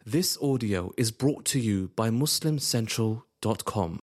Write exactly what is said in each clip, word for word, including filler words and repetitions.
This audio is brought to you by Muslim Central dot com.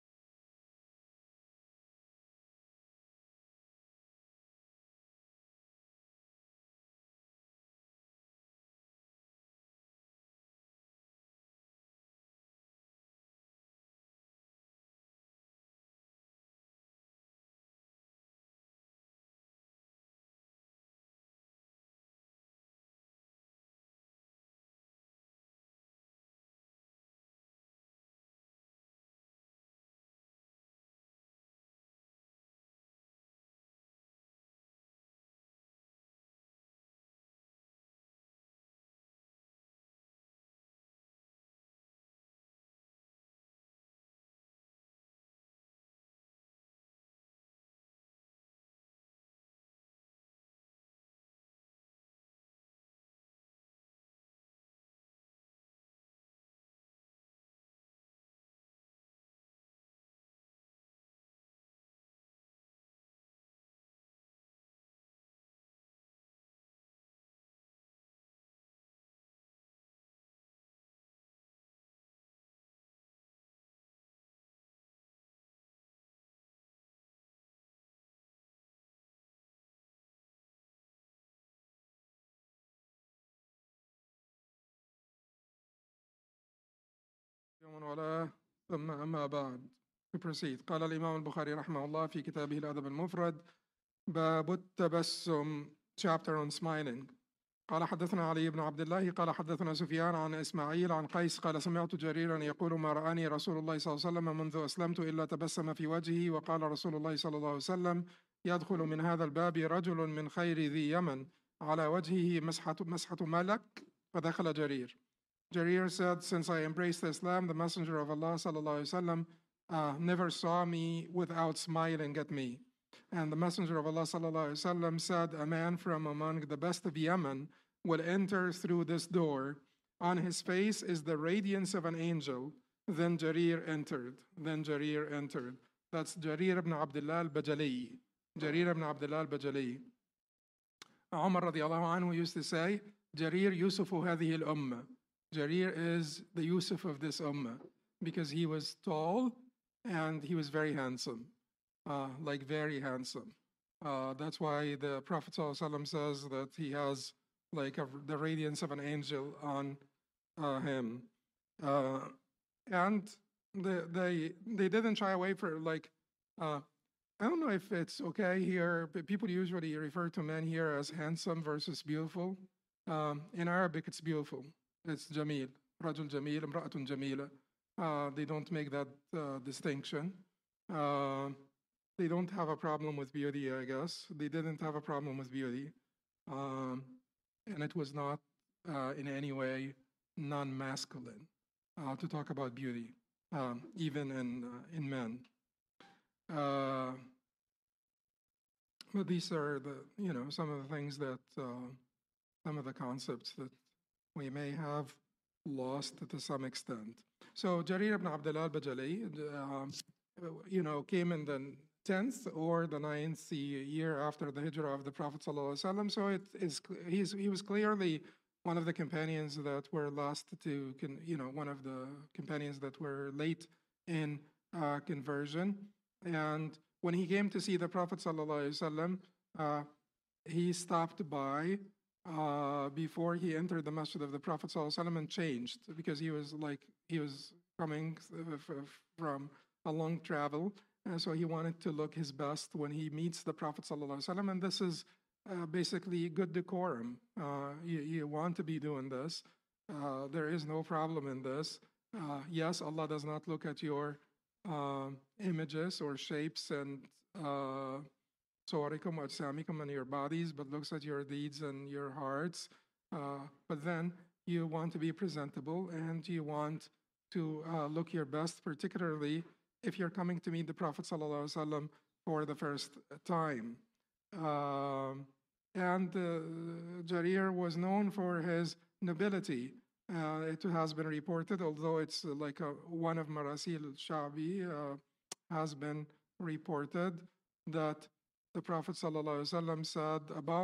ومن والاه ثم أما بعد. To proceed. قال الإمام البخاري رحمه الله في كتابه الأدب المفرد باب التبسم chapter on smiling. قال حدثنا علي بن عبد الله قال حدثنا سفيان عن إسماعيل عن قيس قال سمعت جريرا يقول ما رآني رسول الله صلى الله عليه وسلم منذ أسلمت إلا تبسم في وجهي. وقال رسول الله صلى الله عليه وسلم يدخل من هذا الباب رجل من خير ذي يمن على وجهه مسحة مسحة ملك فدخل جرير. Jarir said, since I embraced Islam, the Messenger of Allah sallallahu alaihi wasallam uh, never saw me without smiling at me. And the Messenger of Allah sallallahu alaihi wasallam said, a man from among the best of Yemen will enter through this door. On his face is the radiance of an angel. Then Jarir entered. Then Jarir entered. That's Jarir ibn Abdullah al-Bajali. Jarir ibn Abdullah al-Bajali. Umar radiallahu anhu used to say, Jarir Yusufu hadhihi al-ummah. Jarir is the Yusuf of this ummah because he was tall and he was very handsome, uh, like very handsome. Uh, that's why the Prophet ﷺ says that he has like a, the radiance of an angel on uh, him. Uh, and they, they, they didn't shy away for like, uh, I don't know if it's okay here, but people usually refer to men here as handsome versus beautiful. Um, in Arabic, it's beautiful. It's Jamil, Rajul Jamil, Imra'atun Jamila. Uh, they don't make that uh, distinction. Uh, they don't have a problem with beauty, I guess. They didn't have a problem with beauty. Um, and it was not uh, in any way non-masculine uh, to talk about beauty, um, even in, uh, in men. Uh, but these are the, you know, some of the things that, uh, some of the concepts that we may have lost to some extent. So Jarir ibn Abdullah al-Bajali, uh, you know, came in the tenth or the ninth year after the hijrah of the Prophet ﷺ. So it is he's, he was clearly one of the companions that were last to, you know, one of the companions that were late in uh, conversion. And when he came to see the Prophet ﷺ, uh, he stopped by Uh, before he entered the masjid of the Prophet ﷺ and changed because he was like, he was coming from a long travel. And so he wanted to look his best when he meets the Prophet ﷺ. And this is uh, basically good decorum. Uh, you, you want to be doing this. Uh, there is no problem in this. Uh, yes, Allah does not look at your uh, images or shapes and uh, صوركم وأجسامكم and your bodies, but looks at your deeds and your hearts. Uh, but then you want to be presentable and you want to uh, look your best, particularly if you're coming to meet the Prophet ﷺ for the first time. Uh, and uh, Jarir was known for his nobility. Uh, it has been reported, although it's like a, one of Marasil al-Sha'bi uh, has been reported that the Prophet ﷺ said about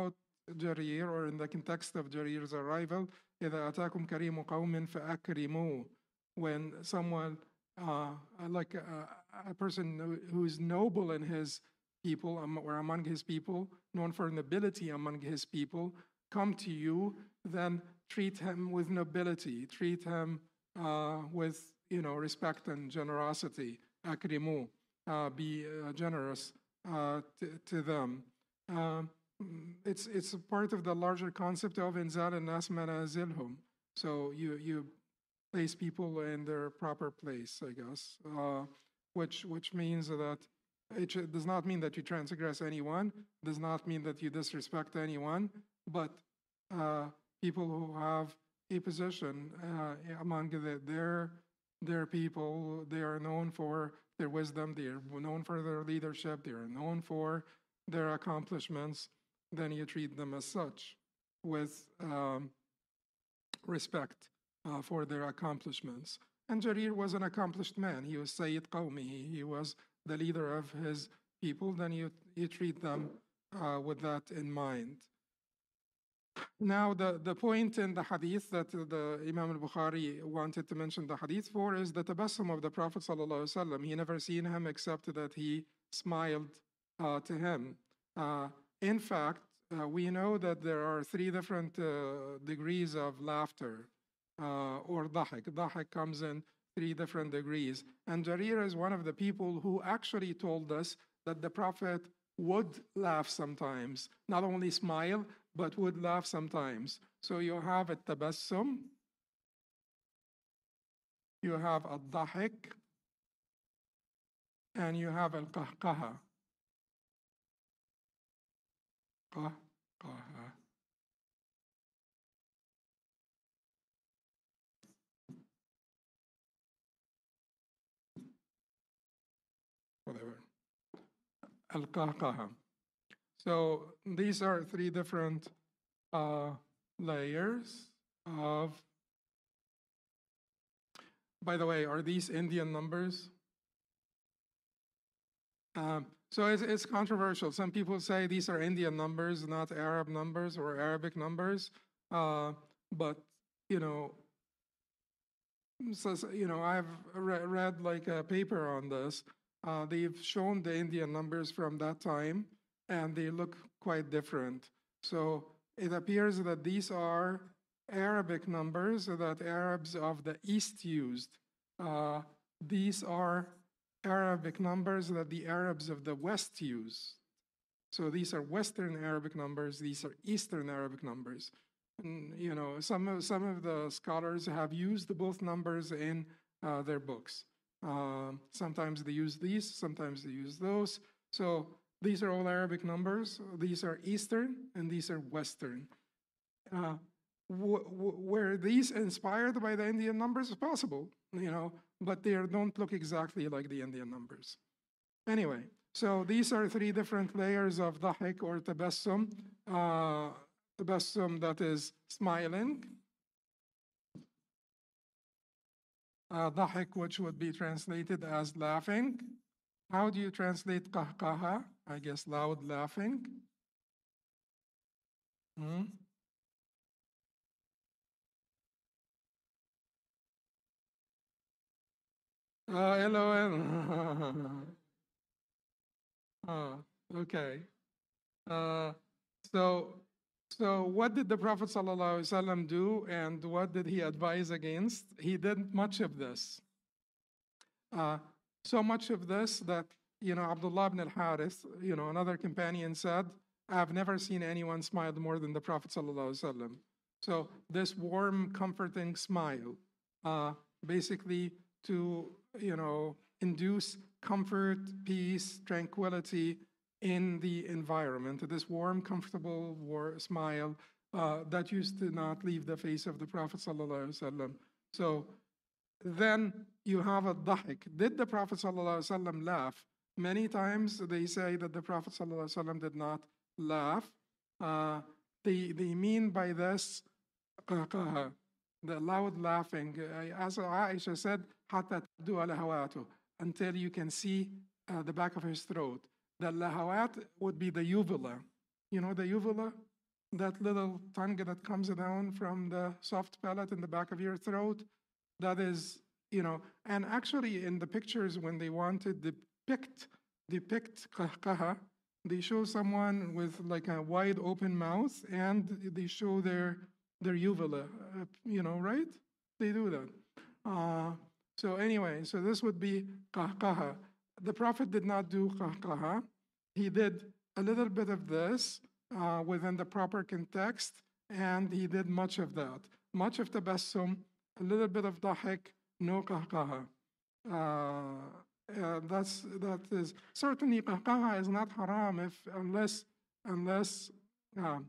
Jarir, or in the context of Jarir's arrival, إذا أتاكم كريم قوم فأكرموه. When someone, uh, like a, a person who is noble in his people, or among his people, known for nobility among his people, come to you, then treat him with nobility, treat him uh, with, you know, respect and generosity. Akrimu, uh, be uh, generous uh, to, to them. Um, it's it's a part of the larger concept of inzal al-nas manazilhum. So you you place people in their proper place, I guess, uh, which which means that it does not mean that you transgress anyone, does not mean that you disrespect anyone, but uh, people who have a position uh, among the, their their people, they are known for their wisdom, they are known for their leadership, they are known for their accomplishments, then you treat them as such with um, respect uh, for their accomplishments. And Jarir was an accomplished man. He was Sayyid Qawmi. He was the leader of his people. Then you, you treat them uh, with that in mind. Now, the, the point in the hadith that the Imam al-Bukhari wanted to mention the hadith for is the tabassum of the Prophet ﷺ. He never seen him except that he smiled uh, to him. Uh, in fact, uh, we know that there are three different uh, degrees of laughter uh, or dahik. Dahik comes in three different degrees. And Jarir is one of the people who actually told us that the Prophet would laugh sometimes, not only smile, but would laugh sometimes. So you have a tabassum, you have a dahik, and you have al qahqaha. Qahqaha. Whatever. Al qahqaha. So these are three different uh, layers of, by the way, are these Indian numbers? Um, so it's, it's controversial. Some people say these are Indian numbers, not Arab numbers or Arabic numbers. Uh, but, you know, so, you know, I've re read like a paper on this. Uh, they've shown the Indian numbers from that time, and they look quite different. So it appears that these are Arabic numbers that Arabs of the East used. Uh, these are Arabic numbers that the Arabs of the West use. So these are Western Arabic numbers, these are Eastern Arabic numbers. And, you know, some of, some of the scholars have used both numbers in uh, their books. Uh, sometimes they use these, sometimes they use those. So these are all Arabic numbers. These are Eastern and these are Western. Uh, were these inspired by the Indian numbers? It's possible, you know, but they don't look exactly like the Indian numbers. Anyway, so these are three different layers of dahik or tabassum. Uh, tabassum, that is smiling. Uh, dahik, which would be translated as laughing. How do you translate qahqaha? I guess loud laughing. Hmm? Uh, LOL. Oh, okay. Uh, so, so what did the Prophet ﷺ do, and what did he advise against? He did much of this. Uh, so much of this that, you know, Abdullah ibn al-Harith, you know, another companion said, I've never seen anyone smile more than the Prophet ﷺ. So this warm, comforting smile, uh, basically to, you know, induce comfort, peace, tranquility in the environment. This warm, comfortable war smile uh, that used to not leave the face of the Prophet ﷺ. So then you have a dahik. Did the Prophet ﷺ laugh? Many times they say that the Prophet ﷺ did not laugh. Uh, they, they mean by this uh, the loud laughing. Uh, as Aisha said, حَتَّى تَبْدُوَ لَهَوَاتُ, until you can see uh, the back of his throat. The lahawat would be the uvula. You know the uvula? that little tongue that comes down from the soft palate in the back of your throat, that is, you know, and actually in the pictures when they want to depict, depict qahqaha, they show someone with like a wide open mouth and they show their, their uvula, uh, you know, right? They do that. Uh, so anyway, so this would be qahqaha. The Prophet did not do qahqaha. He did a little bit of this uh, within the proper context, and he did much of that. Much of tabassum, a little bit of dahik, no qahqaha. Uh, uh, that's that is certainly qahqaha is not haram if unless unless um,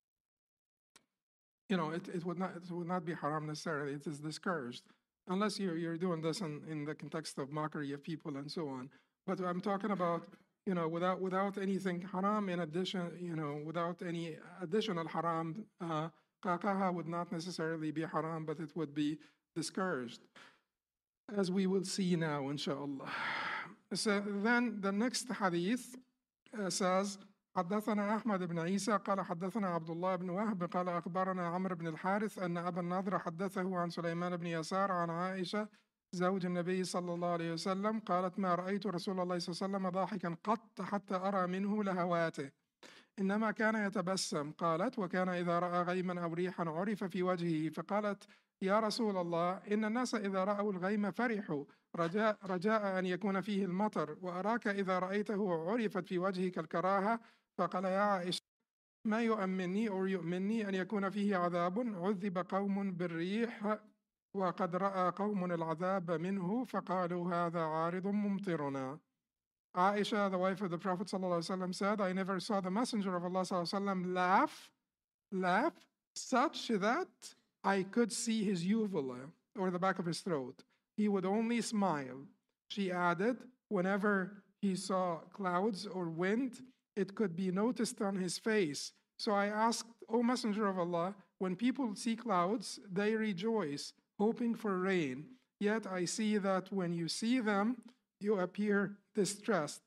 you know it, it would not it would not be haram necessarily. It is discouraged unless you're you're doing this in, in the context of mockery of people and so on. But I'm talking about, you know, without without anything haram in addition, you know, without any additional haram, uh, qahqaha would not necessarily be haram, but it would be discouraged, as we will see now, inshallah. So then the next hadith uh, says, حدثنا أحمد بن عيسى قال حدثنا عبد الله بن وهب قال أخبرنا عمرو بن الحارث أن أبا النضر حدثه عن سليمان بن يسار عن عائشة زوج النبي صلى الله عليه وسلم قالت ما رأيت رسول الله صلى الله عليه وسلم ضاحكا قط حتى أرى منه لهواته إنما كان يتبسم. قالت وكان إذا رأى غيما أو ريحا عرف في وجهه فقالت يا رسول الله إن الناس إذا رأوا الغيم فرحوا رجاء, رجاء أن يكون فيه المطر وأراك إذا رأيته عرفت في وجهك الكراهة. فقال يا عائشة ما يؤمني أو يؤمني أن يكون فيه عذاب عذب قوم بالريح وقد رأى قوم العذاب منه فقالوا هذا عارض ممطرنا. Aisha, the wife of the Prophet ﷺ, said, I never saw the Messenger of Allah ﷺ laugh, laugh such that I could see his uvula or the back of his throat. He would only smile. She added, whenever he saw clouds or wind, it could be noticed on his face. So I asked, O Messenger of Allah, when people see clouds, they rejoice, hoping for rain. Yet I see that when you see them, you appear distressed.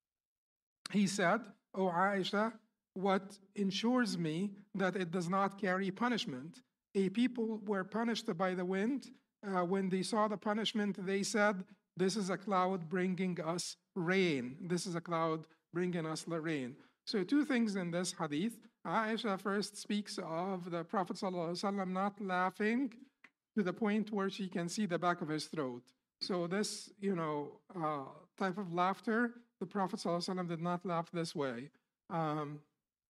He said, O Aisha, what ensures me that it does not carry punishment? A people were punished by the wind. Uh, when they saw the punishment, they said, this is a cloud bringing us rain. This is a cloud bringing us the rain. So two things in this hadith. Aisha first speaks of the Prophet ﷺ not laughing to the point where she can see the back of his throat. So this, you know, uh, type of laughter, the Prophet ﷺ did not laugh this way. Um,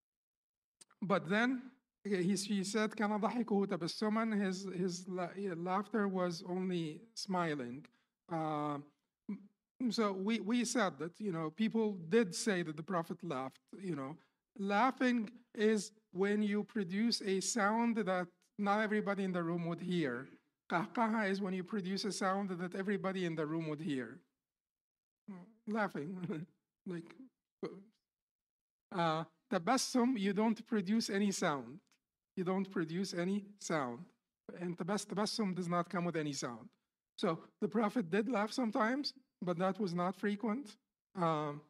but then he, he said, كَانَ ضَحِكُهُ تَبَسُّمًا, his, his la laughter was only smiling. Uh, so we, we said that, you know, people did say that the Prophet laughed. You know, laughing is when you produce a sound that not everybody in the room would hear. Qahqaha is when you produce a sound that everybody in the room would hear. Laughing. like, uh, tabassum, you don't produce any sound. You don't produce any sound. And tabas, tabassum does not come with any sound. So the Prophet did laugh sometimes, but that was not frequent. Um,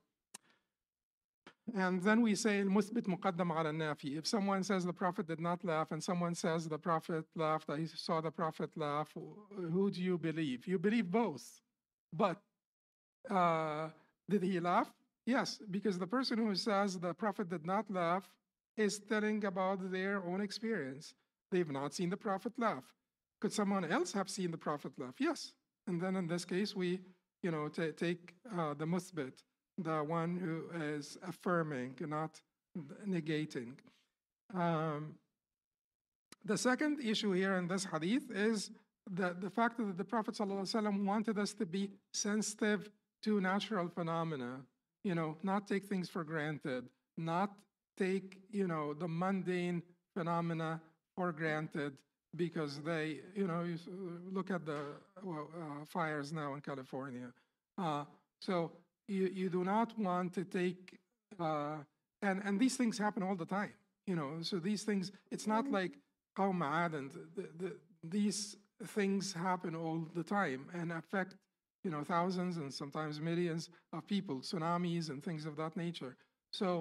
And then we say, المثبت مقدم على النافي. If someone says the Prophet did not laugh and someone says the Prophet laughed, I saw the Prophet laugh, who do you believe? You believe both. But uh, did he laugh? Yes, because the person who says the Prophet did not laugh is telling about their own experience. They've not seen the Prophet laugh. Could someone else have seen the Prophet laugh? Yes. And then in this case, we, you know, take uh, the muthbit, the one who is affirming, not negating. Um, the second issue here in this hadith is the, the fact that the Prophet ﷺ wanted us to be sensitive to natural phenomena, you know, not take things for granted, not take, you know, the mundane phenomena for granted because they, you know, you look at the well, uh, fires now in California. Uh, so You, you do not want to take, uh, and, and these things happen all the time, you know, so these things, it's not like Qawm Aad, and the, the, these things happen all the time and affect, you know, thousands and sometimes millions of people, tsunamis and things of that nature. So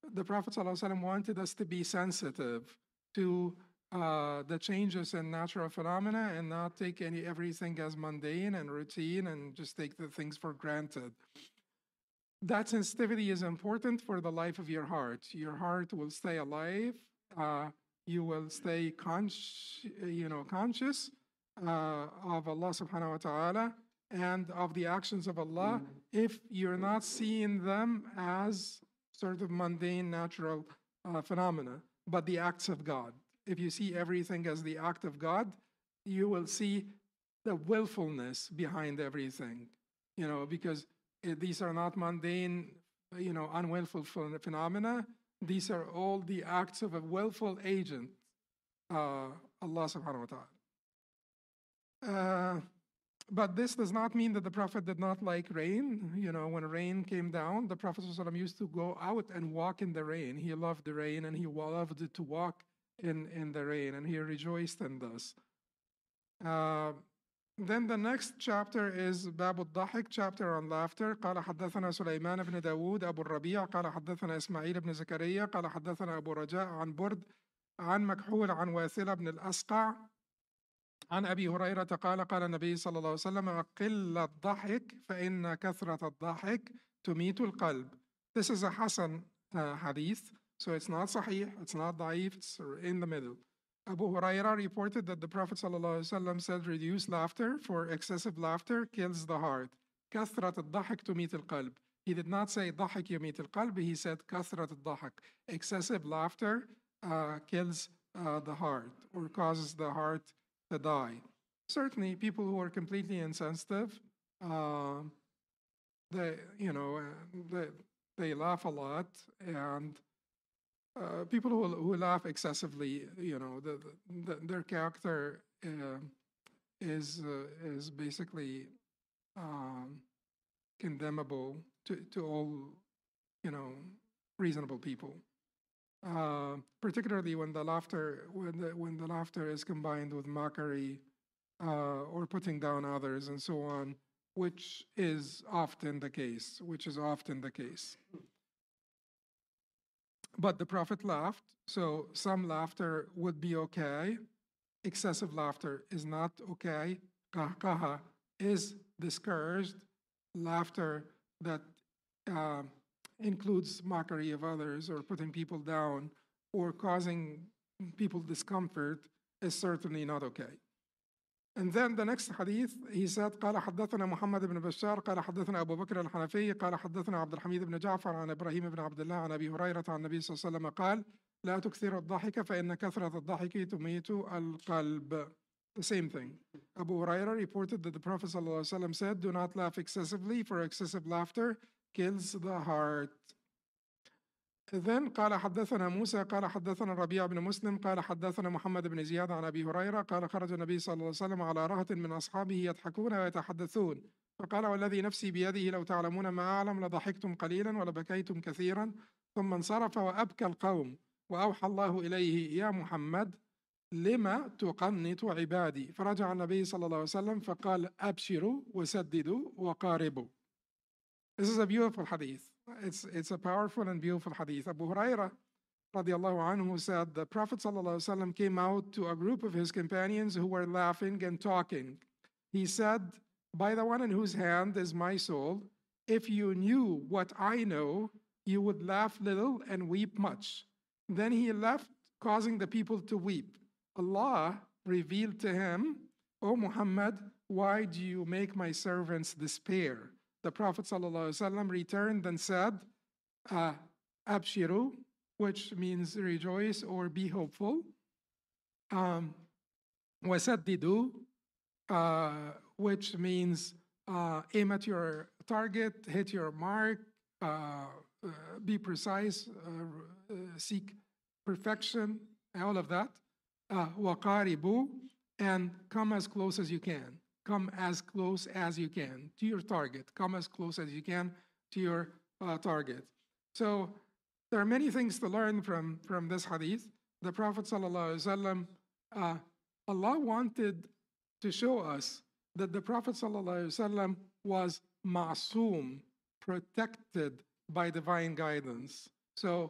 the Prophet ﷺ wanted us to be sensitive to uh, the changes in natural phenomena and not take any everything as mundane and routine and just take the things for granted. That sensitivity is important for the life of your heart. Your heart will stay alive. Uh, you will stay conscious, you know, conscious uh, of Allah subhanahu wa ta'ala and of the actions of Allah if you're not seeing them as sort of mundane natural uh, phenomena, but the acts of God. If you see everything as the act of God, you will see the willfulness behind everything, you know, because it, these are not mundane, you know, unwillful phenomena. These are all the acts of a willful agent, uh, Allah subhanahu wa ta'ala. Uh, but this does not mean that the Prophet did not like rain. You know, when rain came down, the Prophet ﷺ used to go out and walk in the rain. He loved the rain and he loved to walk in, in the rain, and he rejoiced in this. Uh, then the next chapter is باب الضحك, chapter on laughter. قال حدثنا سليمان بن داود أبو الربيع قال حدثنا إسماعيل بن زكريا قال حدثنا أبو رجاء عن برد عن مكحول عن واثلة بن الأسقع عن أبي هريرة قال قال النبي صلى الله عليه وسلم قل الضحك فإن كثرة الضحك تميت القلب. This is a Hasan uh, hadith, so it's not sahih, it's not da'if, it's in the middle. Abu Huraira reported that the Prophet ﷺ said, reduce laughter, for excessive laughter kills the heart. كثرة الضحك تميت القلب. He did not say ضحك يميت القلب, he said كثرة الضحك. Excessive laughter uh, kills uh, the heart or causes the heart to die. Certainly, people who are completely insensitive, uh, they, you know, uh, they, they laugh a lot, and uh, people who, who laugh excessively, you know, the, the, their character uh, is uh, is basically um, condemnable to, to all, you know, reasonable people. Uh, particularly when the laughter when the when the laughter is combined with mockery uh, or putting down others and so on, which is often the case, which is often the case. But the Prophet laughed, so some laughter would be okay. Excessive laughter is not okay. Qahqaha is discouraged. Laughter that uh, includes mockery of others or putting people down or causing people discomfort is certainly not okay. And then the next hadith, he said, قال حدثنا محمد بن بشار قال حدثنا أبو بكر الحنفي قال حدثنا عبد الحميد بن جعفر عن إبراهيم بن عبد الله عن أبي هريرة عن النبي صلى الله عليه وسلم قال لا تكثر الضحك فإن كثرة الضحك تميت القلب. The same thing. Abu Huraira reported that the Prophet ﷺ said, do not laugh excessively, for excessive laughter kills the heart. Then قال حدثنا موسى قال حدثنا الربيع بن مسلم قال حدثنا محمد بن زياد عن أبي هريرة قال خرج النبي صلى الله عليه وسلم على رهط من أصحابه يضحكون ويتحدثون فقال والذي نفسي بيده لو تعلمون ما أعلم لضحكتم قليلا ولبكيتم كثيرا ثم انصرف وأبكى القوم وأوحى الله إليه يا محمد لما تقنط عبادي فرجع النبي صلى الله عليه وسلم فقال أبشروا وسددوا وقاربوا. This is a beautiful hadith. It's, it's a powerful and beautiful hadith. Abu Huraira radiallahu anhu said the Prophet sallallahu alaihi wasallam came out to a group of his companions who were laughing and talking. He said, by the one in whose hand is my soul, if you knew what I know, you would laugh little and weep much. Then he left, causing the people to weep. Allah revealed to him, O Muhammad, why do you make my servants despair? The Prophet ﷺ returned and said, uh, Abshiru, which means rejoice or be hopeful. Um, Wasaddidu, uh, which means uh, aim at your target, hit your mark, uh, uh, be precise, uh, uh, seek perfection, all of that. Uh, Waqaribu, and come as close as you can. Come as close as you can to your target. Come as close as you can to your uh, target. So there are many things to learn from, from this hadith. The Prophet ﷺ, uh, Allah wanted to show us that the Prophet ﷺ was ma'soom, protected by divine guidance. So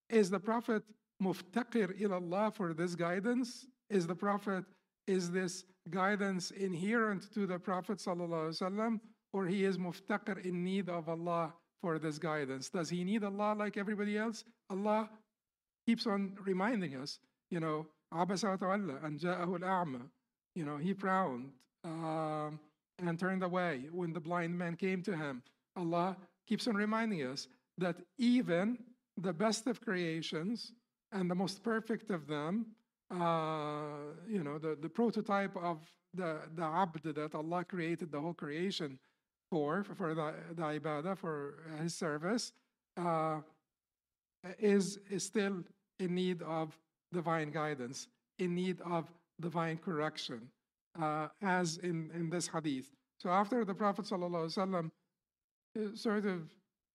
Is the Prophet muftaqir ilallah for this guidance? Is the Prophet, is this guidance inherent to the Prophet sallallahu alaihi wasallam, or he is muftaqir in need of Allah for this guidance? Does he need Allah like everybody else? Allah keeps on reminding us, you know, عَبَسَ وَتَوَلَّى أَنْ جَاءَهُ الْأَعْمَى. You know, he frowned um, and turned away when the blind man came to him. Allah keeps on reminding us that even the best of creations and the most perfect of them, uh, you know, the, the prototype of the, the abd that Allah created the whole creation for, for the, the ibadah, for his service, uh, is, is still in need of divine guidance, in need of divine correction, uh, as in, in this hadith. So after the Prophet ﷺ sort of,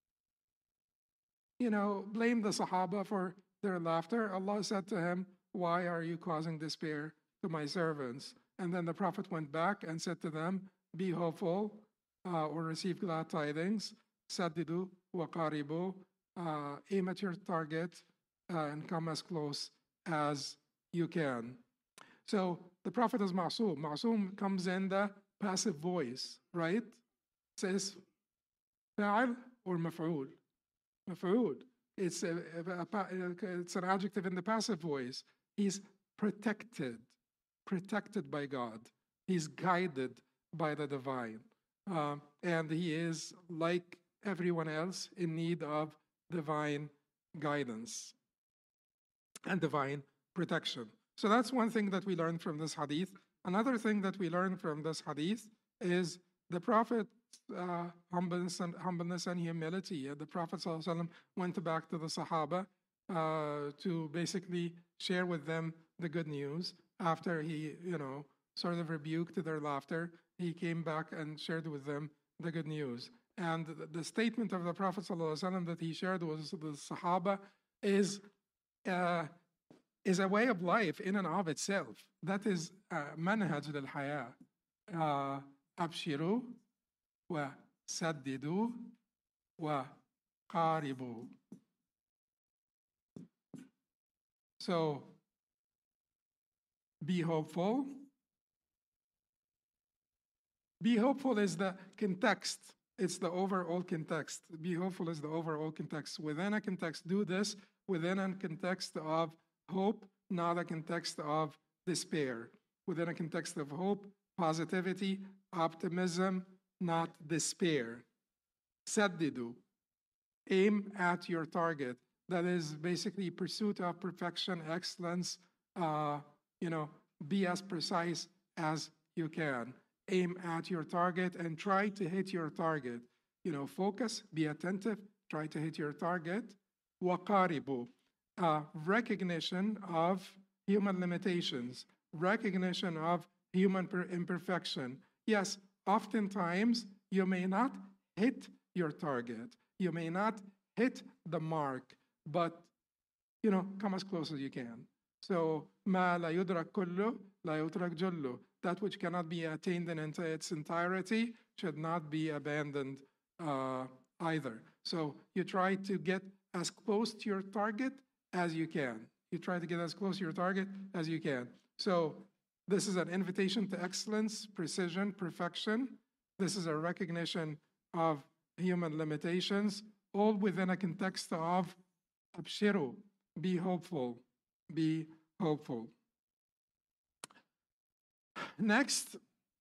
you know, blamed the Sahaba for their laughter, Allah said to him, why are you causing despair to my servants? And then the Prophet went back and said to them, be hopeful uh, or receive glad tidings, saddidu wa qaribu, uh, aim at your target uh, and come as close as you can. So the Prophet is ma'soom. Ma'soom comes in the passive voice, right? It says fa'al or maf'ul. Maf'ul. It's, a, a, a, it's an adjective in the passive voice. He's protected, protected by God. He's guided by the divine. Uh, and he is, like everyone else, in need of divine guidance and divine protection. So that's one thing that we learn from this hadith. Another thing that we learn from this hadith is the Prophet's uh, humbleness, and, humbleness and humility. The Prophet ﷺ went back to the Sahaba uh, to basically share with them the good news. After he, you know, sort of rebuked their laughter, he came back and shared with them the good news. And the, the statement of the Prophet ﷺ that he shared with the Sahaba is uh, is a way of life in and of itself. That is manhaj lil-haya. Abshiru wa saddidu wa qaribu. So, be hopeful. Be hopeful is the context. It's the overall context. Be hopeful is the overall context. Within a context, do this within a context of hope, not a context of despair. Within a context of hope, positivity, optimism, not despair. Saddidu, aim at your target. That is basically pursuit of perfection, excellence. Uh, you know, be as precise as you can. Aim at your target and try to hit your target. You know, focus, be attentive, try to hit your target. Waqaribu. Uh, recognition of human limitations, recognition of human imperfection. Yes, oftentimes you may not hit your target, you may not hit the mark, but, you know, come as close as you can. So, ma la yudrak kullu, la yutrak jullu. That which cannot be attained in its entirety should not be abandoned uh, either. So you try to get as close to your target as you can. You try to get as close to your target as you can. So this is an invitation to excellence, precision, perfection. This is a recognition of human limitations, all within a context of abshiru, be hopeful, be hopeful. Next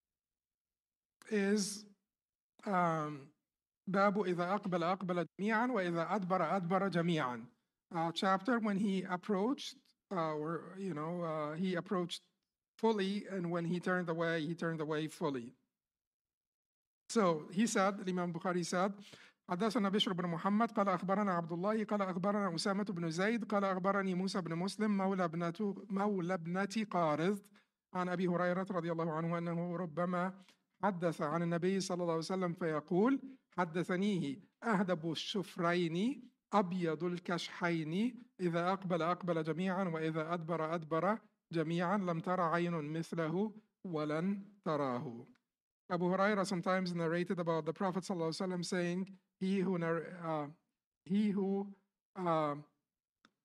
is um, باب إذا أقبل أقبل جميعا وإذا أدبر أدبر جميعا. Uh, chapter when he approached, uh, or you know, uh, he approached fully, and when he turned away, he turned away fully. So he said, Imam Bukhari said, حدثنا بشر بن محمد قال أخبرنا عبد الله قال أخبرنا أسامة بن زيد قال أخبرني موسى بن مسلم مولى ابنة مولى ابنة قارض عن أبي هريرة رضي الله عنه أنه ربما حدث عن النبي صلى الله عليه وسلم فيقول حدثنيه أهدب الشفرين أبيض الكشحين إذا أقبل أقبل جميعا وإذا أدبر أدبر جميعا لم تر عين مثله ولن تراه. Abu Huraira sometimes narrated about the Prophet ﷺ saying, he who, uh, he who uh,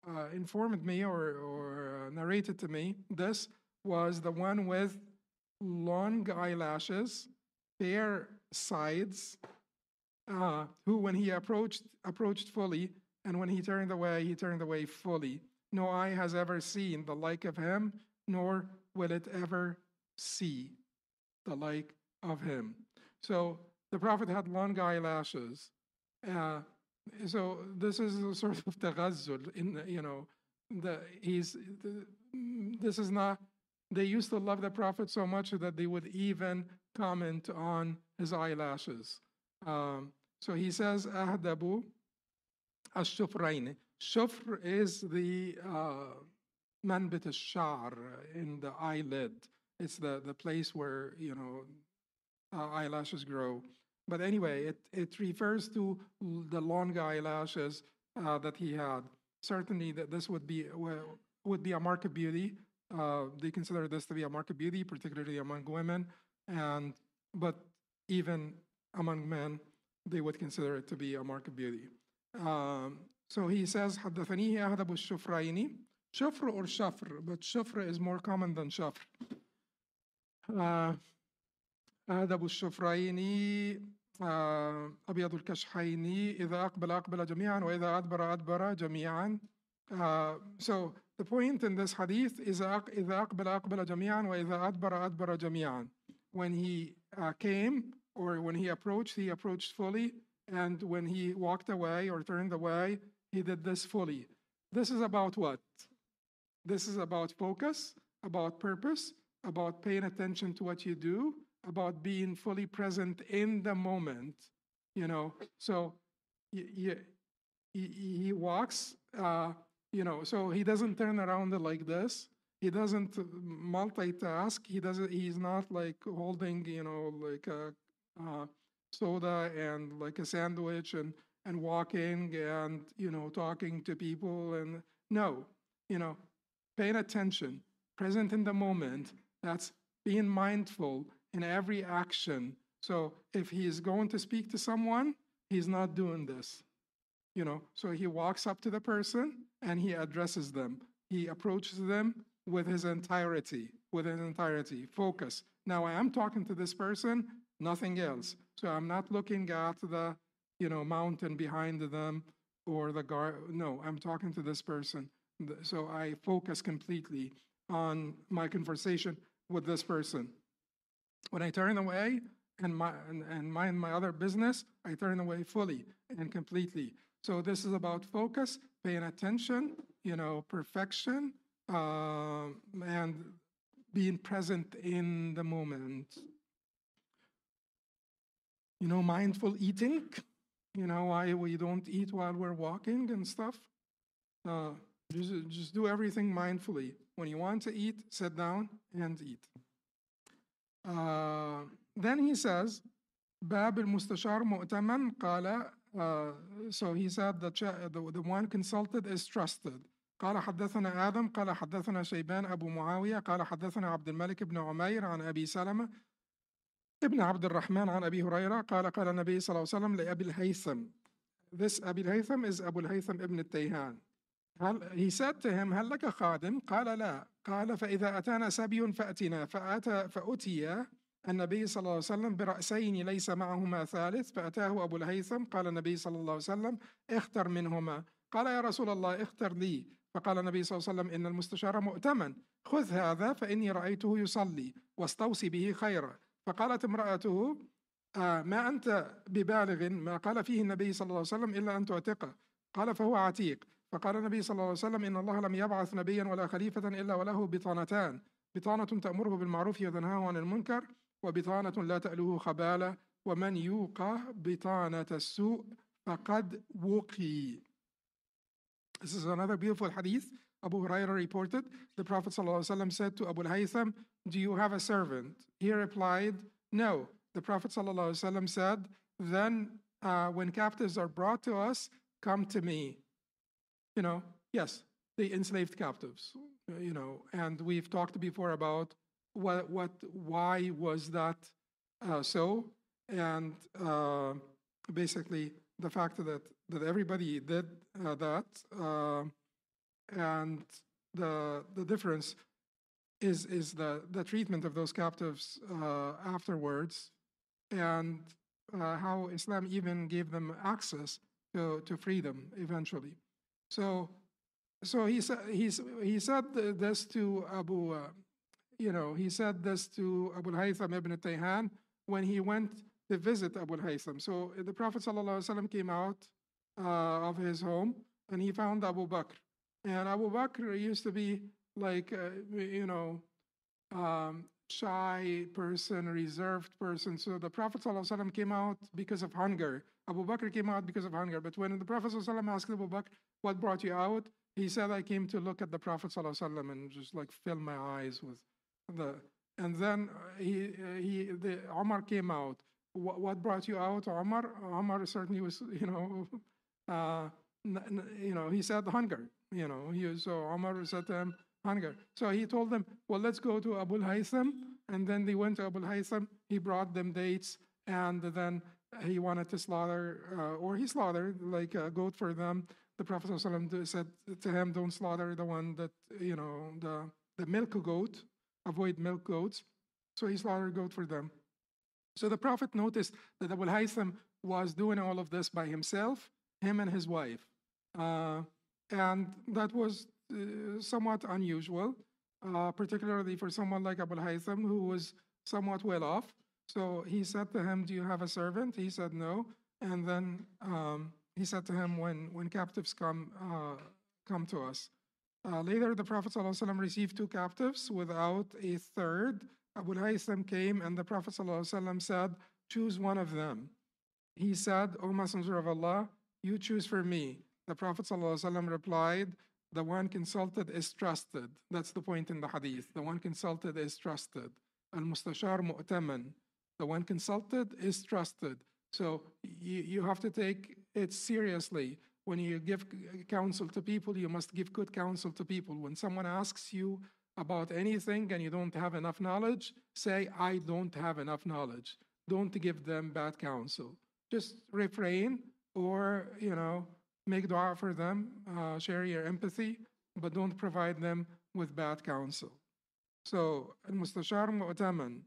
uh, informed me or, or uh, narrated to me this was the one with long eyelashes, fair sides, uh, who when he approached, approached fully, and when he turned away, he turned away fully. No eye has ever seen the like of him, nor will it ever see the like of him. So the Prophet had long eyelashes. Uh, so this is a sort of taghazzul in, you know, the, he's, the, this is not, they used to love the Prophet so much that they would even comment on his eyelashes. Um, so he says, ahdabu ash-shufrayn. Shufr is the uh, manbit ash-sha'r, in the eyelid. It's the, the place where, you know, uh, eyelashes grow. But anyway, it, it refers to the long eyelashes uh, that he had. Certainly that this would be, would be a mark of beauty. Uh, they consider this to be a mark of beauty, particularly among women. And, but even among men, they would consider it to be a mark of beauty. Um, so he says, حدثنيه أهدب الشفرين. Shufr or shafr, but shufr is more common than shafr. Uh, أهدب الشفرين أبيض الكشحين إذا أقبل أقبل جميعا وإذا أدبر أدبر جميعا. Uh, so the point in this hadith is إذا أقبل أقبل جميعا وإذا أدبر أدبر جميعا. When he uh, came or when he approached, he approached fully, and when he walked away or turned away, he did this fully. This is about what? This is about focus, about purpose, about paying attention to what you do, about being fully present in the moment, you know. So he, he, he walks, uh, you know, so he doesn't turn around like this. He doesn't multitask. He doesn't, he's not like holding, you know, like a uh, soda and like a sandwich and, and walking and, you know, talking to people. And no, you know, paying attention, present in the moment. That's being mindful in every action. So if he is going to speak to someone, he's not doing this, you know. So he walks up to the person and he addresses them. He approaches them with his entirety, with his entirety, focus. Now I am talking to this person, nothing else. So I'm not looking at the, you know, mountain behind them or the guard. No, I'm talking to this person. So I focus completely on my conversation with this person. When I turn away and, my, and, and mind my other business, I turn away fully and completely. So this is about focus, paying attention, you know, perfection, uh, and being present in the moment. You know, mindful eating, you know, why we don't eat while we're walking and stuff. Uh, just, just do everything mindfully. When you want to eat, sit down and eat. Uh, then he says, Bab al-Mustashar mu'taman qala. So he said that the, the one consulted is trusted. قال حدثنا آدم قال حدثنا شيبان أبو معاوية قال حدثنا عبد الملك بن عمير عن أبي سلمة ابن عبد الرحمن عن أبي هريرة قال قال النبي صلى الله عليه وسلم لأبي الهيثم. This Abi al-Haytham is Abu al-Haytham ibn al-Tayhan. He said to him, هل لك خادم؟ قال لا. قال فإذا أتانا سبي فأتنا. فأتى فأتي النبي صلى الله عليه وسلم برأسين ليس معهما ثالث. فأتاه أبو الهيثم قال النبي صلى الله عليه وسلم اختر منهما. قال يا رسول الله اختر لي. فقال النبي صلى الله عليه وسلم إن المستشار مؤتمن خذ هذا فإني رأيته يصلي واستوصي به خيرا. فقالت امرأته آه ما أنت ببالغ ما قال فيه النبي صلى الله عليه وسلم إلا أن تعتقه. قال فهو عتيق. فقال النبي صلى الله عليه وسلم إن الله لم يبعث نبيا ولا خليفة إلا وله بطانتان بطانة تأمره بالمعروف وتنهاه عن المنكر وبطانة لا تألوه خبالة ومن يوقى بطانة السوء فقد وقي. This is another beautiful hadith. Abu Hurairah reported, the Prophet ﷺ said to Abu al-Haytham, do you have a servant? He replied, no. The Prophet ﷺ said, then uh, when captives are brought to us, come to me. You know, yes, the enslaved captives, you know, and we've talked before about what, what, why was that uh, so, and uh, basically the fact that, that everybody did uh, that, uh, and the the difference is is the the treatment of those captives uh, afterwards, and uh, how Islam even gave them access to to freedom eventually. So so he said he's he said this to Abu. Uh, you know, he said this to Abu Haytham ibn Tayhan when he went to visit Abu Haytham. So the Prophet ﷺ came out uh, of his home and he found Abu Bakr. And Abu Bakr used to be like, uh, you know, um, shy person, reserved person. So the Prophet ﷺ came out because of hunger. Abu Bakr came out because of hunger. But when the Prophet ﷺ asked Abu Bakr, what brought you out? He said, I came to look at the Prophet ﷺ and just like fill my eyes with the, and then he, he, the, Omar came out. What, what brought you out, Omar? Omar certainly was, you know, uh, n- n- you know, he said hunger. You know, he so Omar said to him, hunger. So he told them, well, let's go to Abu Haytham. And then they went to Abu Haytham. He brought them dates, and then he wanted to slaughter, uh, or he slaughtered like a goat for them. The Prophet ﷺ said to him, don't slaughter the one that, you know, the, the milk goat, avoid milk goats. So he slaughtered a goat for them. So the Prophet noticed that Abu Haytham was doing all of this by himself, him and his wife. Uh, and that was uh, somewhat unusual, uh, particularly for someone like Abu Haytham, who was somewhat well off. So he said to him, do you have a servant? He said no. And then um, he said to him, when, when captives come, uh, come to us. Uh, later, the Prophet ﷺ received two captives without a third. Abu Haytham came and the Prophet ﷺ said, choose one of them. He said, O Messenger of Allah, you choose for me. The Prophet ﷺ replied, the one consulted is trusted. That's the point in the hadith. The one consulted is trusted. Al-Mustashar mu'taman. The one consulted is trusted. So you, you have to take it seriously. When you give counsel to people, you must give good counsel to people. When someone asks you about anything and you don't have enough knowledge, say, I don't have enough knowledge. Don't give them bad counsel. Just refrain or, you know, make dua for them, uh, share your empathy, but don't provide them with bad counsel. So, al-mustashar mu'taman,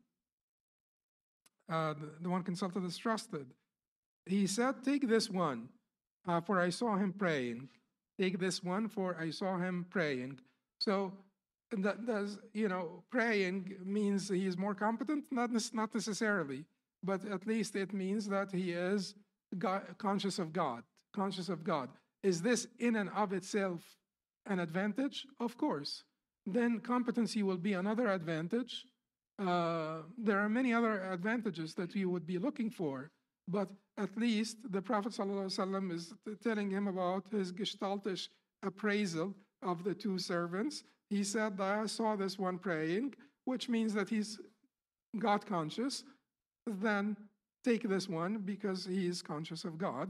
uh, the, the one consulted is trusted. He said, take this one, uh, for I saw him praying. Take this one, for I saw him praying. So that does, you know, praying means he is more competent? Not, not necessarily, but at least it means that he is God, conscious of God, conscious of God. Is this in and of itself an advantage? Of course. Then competency will be another advantage. Uh, there are many other advantages that you would be looking for, but at least the Prophet ﷺ is telling him about his gestaltish appraisal of the two servants. He said, I saw this one praying, which means that he's God conscious. Then take this one because he is conscious of God.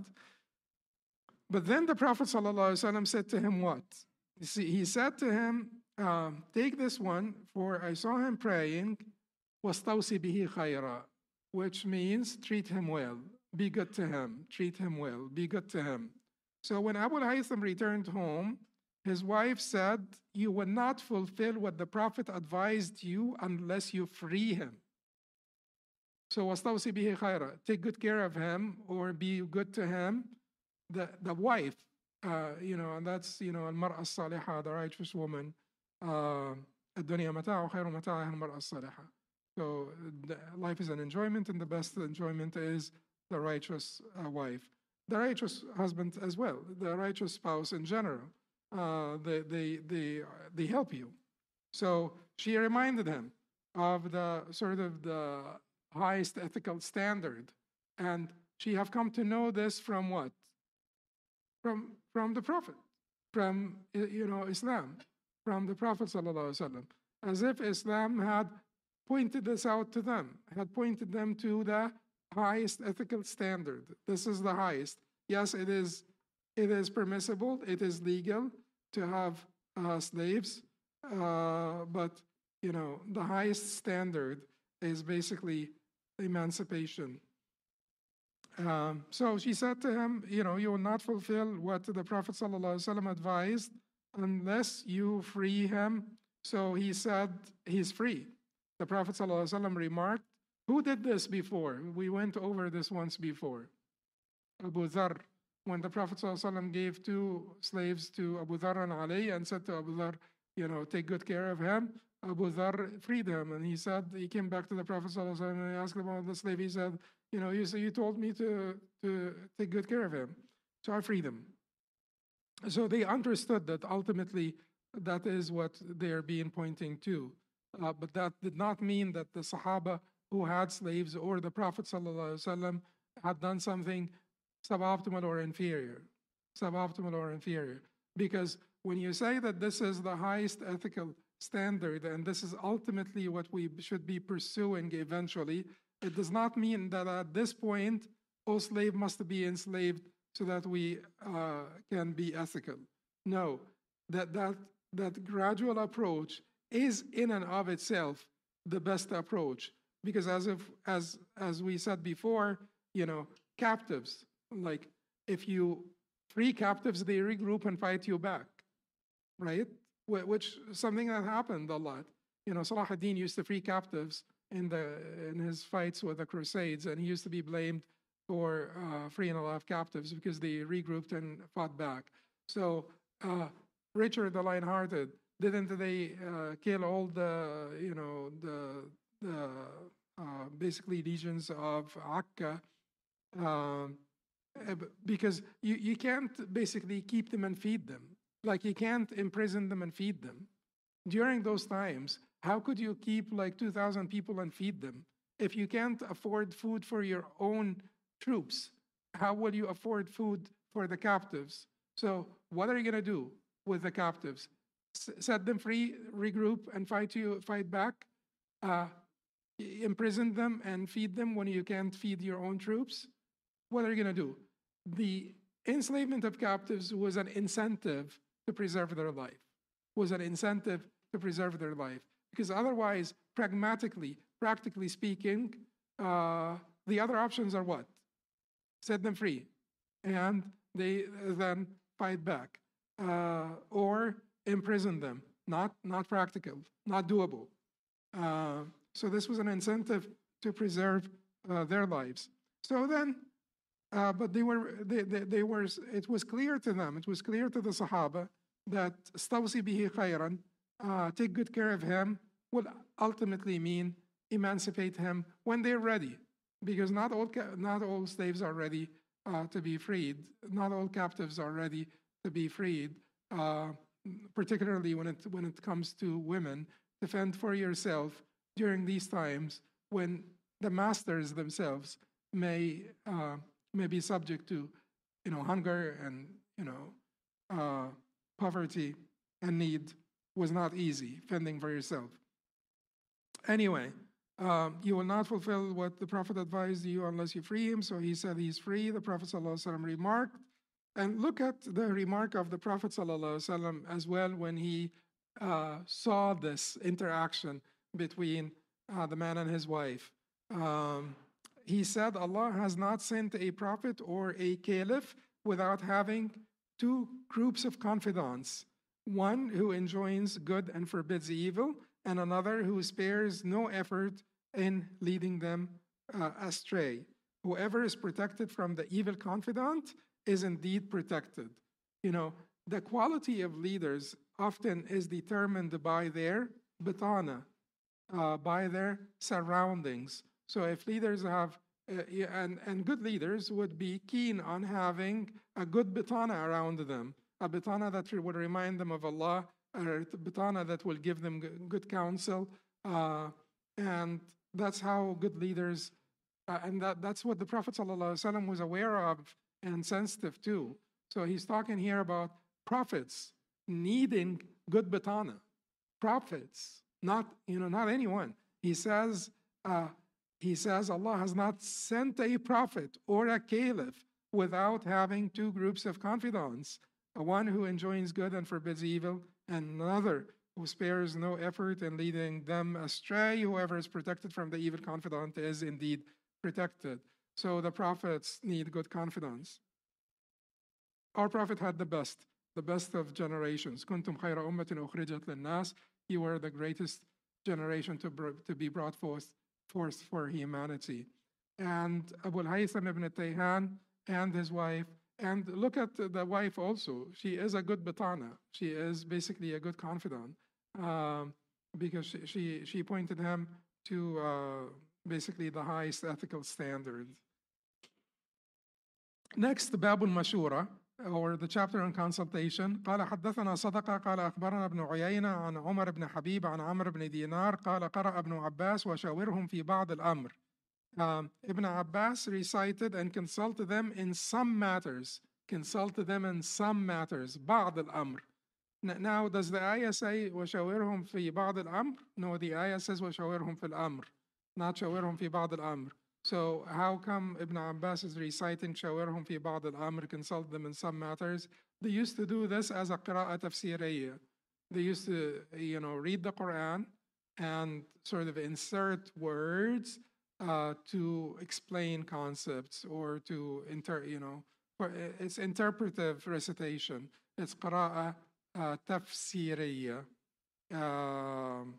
But then the Prophet ﷺ said to him what? You see, he said to him, um, take this one, for I saw him praying, وَاسْتَوْصِ بِهِ خَيْرًا, which means treat him well, be good to him, treat him well, be good to him. So when Abu Haytham returned home, his wife said, you will not fulfill what the Prophet advised you unless you free him. So وَاسْتَوْصِ بِهِ خَيْرًا, take good care of him or be good to him. The, the wife, uh, you know, and that's, you know, al-mar'a as-salihah, the righteous woman, الدنيا متاع وخير متاعها المرأة الصالحة. So life is an enjoyment, and the best enjoyment is the righteous uh, wife. The righteous husband as well, the righteous spouse in general. Uh, they, they, they, they help you. So she reminded him of the sort of the highest ethical standard. And she have come to know this from what? From, from the Prophet, from, you know, Islam, from the Prophet sallallahu alaihi wasallam, as if Islam had pointed this out to them, had pointed them to the highest ethical standard. This is the highest. Yes, it is, it is permissible, it is legal to have uh, slaves, uh, but, you know, the highest standard is basically emancipation. Um, so she said to him, you know, you will not fulfill what the Prophet ﷺ advised unless you free him. So he said he's free. The Prophet ﷺ remarked, who did this before? We went over this once before. Abu Dharr, when the Prophet ﷺ gave two slaves to Abu Dharr and Ali and said to Abu Dharr, you know, take good care of him, Abu Dharr freed him. And he said, he came back to the Prophet ﷺ and he asked about the slave. He said, you know, you, so you told me to, to take good care of him. So I freed him. So they understood that ultimately that is what they're being pointing to. Uh, but that did not mean that the Sahaba who had slaves or the Prophet ﷺ had done something suboptimal or inferior. Suboptimal or inferior. Because when you say that this is the highest ethical standard and this is ultimately what we should be pursuing eventually, it does not mean that at this point all slave must be enslaved so that we uh, can be ethical. No, that, that, that gradual approach is in and of itself the best approach. Because as if, as, as we said before, you know, captives, like if you free captives, they regroup and fight you back, right? Which is something that happened a lot. You know, Salah ad-Din used to free captives in, the, in his fights with the Crusades, and he used to be blamed for uh, freeing a lot of captives because they regrouped and fought back. So uh, Richard the Lionhearted, didn't they uh, kill all the, you know, the, the uh, basically legions of Akka? Um, because you, you can't basically keep them and feed them. Like you can't imprison them and feed them. During those times, how could you keep like two thousand people and feed them? If you can't afford food for your own troops, how will you afford food for the captives? So what are you going to do with the captives? S- set them free, regroup, and fight you, fight back? Uh, imprison them and feed them when you can't feed your own troops? What are you going to do? The enslavement of captives was an incentive to preserve their life, was an incentive to preserve their life. Because otherwise, pragmatically, practically speaking, uh, the other options are what? Set them free, and they then fight back, uh, or imprison them. Not, not practical, not doable. Uh, so this was an incentive to preserve uh, their lives. So then, uh, but they were, they, they, they were. It was clear to them. It was clear to the Sahaba that "Stawsi bihi khayran," uh, take good care of him, will ultimately mean emancipate him when they're ready, because not all not all slaves are ready uh, to be freed. Not all captives are ready to be freed. Uh, particularly when it when it comes to women, to fend for yourself during these times when the masters themselves may uh, may be subject to, you know, hunger and, you know, uh, poverty and need, was not easy fending for yourself. Anyway, um, you will not fulfill what the Prophet advised you unless you free him. So he said he's free. The Prophet ﷺ remarked, and look at the remark of the Prophet ﷺ as well when he uh, saw this interaction between uh, the man and his wife. Um, he said, Allah has not sent a prophet or a caliph without having two groups of confidants, one who enjoins good and forbids evil, and another who spares no effort in leading them uh, astray. Whoever is protected from the evil confidant is indeed protected. You know, the quality of leaders often is determined by their batana, uh, by their surroundings. So if leaders have, uh, and, and good leaders would be keen on having a good batana around them, a batana that would remind them of Allah, or a batana that will give them good counsel, uh, and that's how good leaders, uh, and that, that's what the Prophet ﷺ was aware of and sensitive to. So he's talking here about prophets needing good batana. Prophets, not, you know, not anyone. He says, uh, he says Allah has not sent a prophet or a caliph without having two groups of confidants, one who enjoins good and forbids evil, and another who spares no effort in leading them astray. Whoever is protected from the evil confidant is indeed protected. So the prophets need good confidence. Our prophet had the best. the best of generations. كنتم خير أمة أخرجت للناس. You were the greatest generation to, br- to be brought forth, forth for humanity. And Abu al-Haytham ibn Tayhan and his wife, and look at the wife also. She is a good batana. She is basically a good confidant, um, because she, she, she pointed him to uh, basically the highest ethical standard. Next, باب المشورة, or the chapter on consultation. قال حدثنا صدقة قال أخبرنا ابن عيينة عن عمر بن حبيب عن عمرو بن دينار قال قرأ ابن عباس وشاورهم في بعض الأمر. Um, Ibn Abbas recited and consulted them in some matters. Consulted them in some matters. بعض الأمر. Now, does the ayah say وشاورهم في بعض الأمر? No, the ayah says وشاورهم في الأمر, not شاورهم في بعض الأمر. So how come Ibn Abbas is reciting شاورهم في بعض الأمر, consult them in some matters? They used to do this as a قراءة تفسيرية. They used to, you know, read the Quran and sort of insert words uh, to explain concepts or to inter, you know, for it's interpretive recitation. It's قراءة uh, تفسيرية. Um,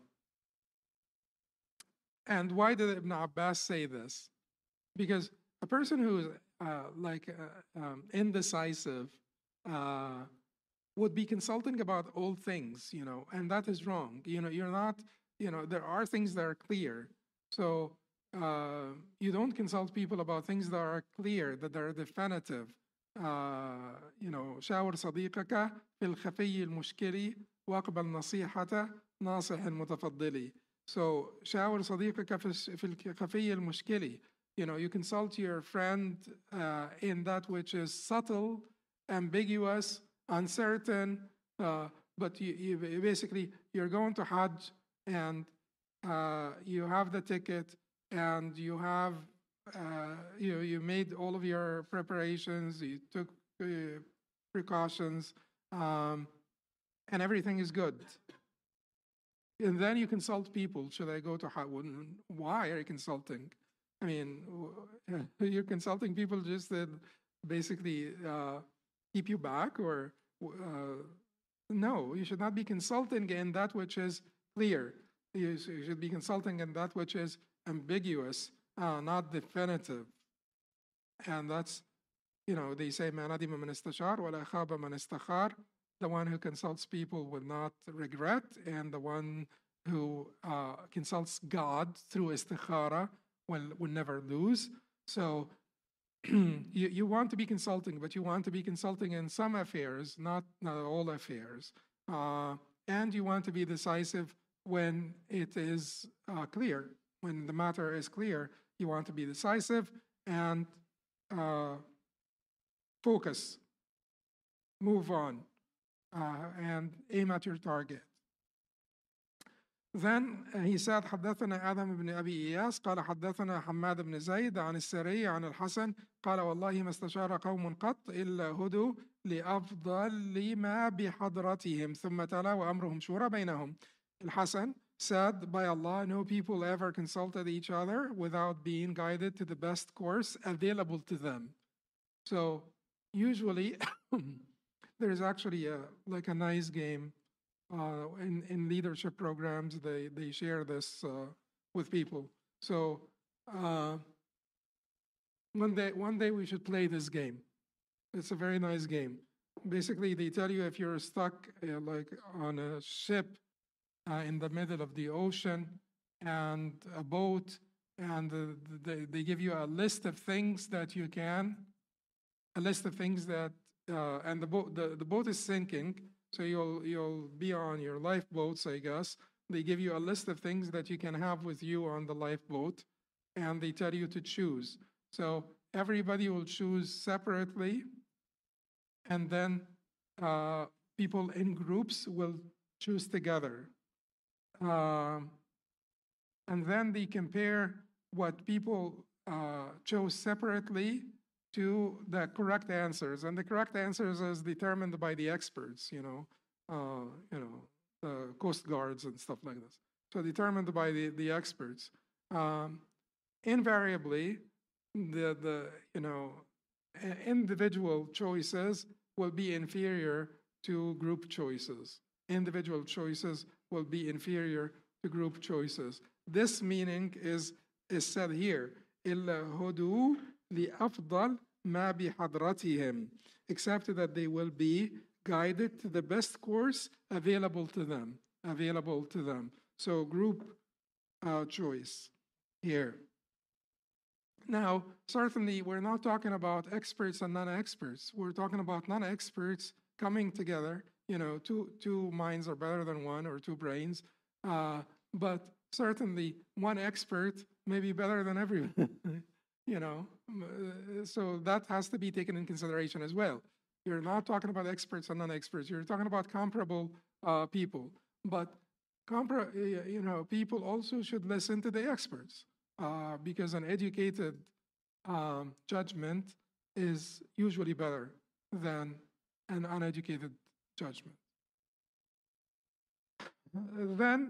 and why did Ibn Abbas say this? Because a person who's uh, like uh, um, indecisive uh, would be consulting about all things, you know, and that is wrong. You know, you're not, you know, there are things that are clear. So uh, you don't consult people about things that are clear, that are definitive. Uh, you know, شاور صديقك في الخفي المشكلي واقبل نصيحة ناصح متفضلي. So شاور صديقك في الخفي المشكلي. You know, you consult your friend uh, in that which is subtle, ambiguous, uncertain, uh, but you, you basically, you're going to Hajj and uh, you have the ticket and you have, uh, you, you made all of your preparations, you took uh, precautions, um, and everything is good. And then you consult people, should I go to Hajj? Why are you consulting? I mean, you're consulting people just to basically uh, keep you back, or uh, no, you should not be consulting in that which is clear. You should be consulting in that which is ambiguous, uh, not definitive. And that's, you know, they say, "Man adima man istashar, wala khaba man istakhar." The one who consults people will not regret, and the one who uh, consults God through istikhara will, will never lose. So you, you want to be consulting, but you want to be consulting in some affairs, not, not all affairs. Uh, and you want to be decisive when it is uh, clear. When the matter is clear, you want to be decisive and uh, focus, move on, uh, and aim at your target. Then uh, he said حدثنا آدم بن أبي إياس قال حدثنا حماد بن زيد عن السري عن الحسن قال والله ما استشار قوم قط إلا هدوا لأفضل ما بحضرتهم ثم تلا وأمرهم شورى بينهم. Al-Hasan said, by Allah, no people ever consulted each other without being guided to the best course available to them. So usually there's actually a, like a nice game Uh, in, in leadership programs, they, they share this uh, with people. So uh, one day, one day we should play this game. It's a very nice game. Basically, they tell you if you're stuck uh, like on a ship uh, in the middle of the ocean and a boat, and uh, they, they give you a list of things that you can, a list of things that, uh, and the boat, the, the boat is sinking. So you'll you'll be on your lifeboats, I guess. They give you a list of things that you can have with you on the lifeboat, and they tell you to choose. So everybody will choose separately, and then uh, people in groups will choose together. Um, and then they compare what people uh, chose separately to the correct answers, and the correct answers is determined by the experts, you know, uh, you know, the coast guards and stuff like this. So determined by the, the experts. Um, invariably, the, the, you know, individual choices will be inferior to group choices. Individual choices will be inferior to group choices. This meaning is, is said here. إِلَّا هُدُوا لِأَفْضَلْ مَا بِحَضْرَتِهِمْ, except that they will be guided to the best course available to them, available to them. So group uh, choice here. Now, certainly we're not talking about experts and non-experts. We're talking about non-experts coming together. You know, two, two minds are better than one, or two brains. Uh, but certainly one expert may be better than everyone. You know, so that has to be taken in consideration as well. You're not talking about experts and non-experts. You're talking about comparable uh, people. But compar you know, people also should listen to the experts uh, because an educated um, judgment is usually better than an uneducated judgment. Then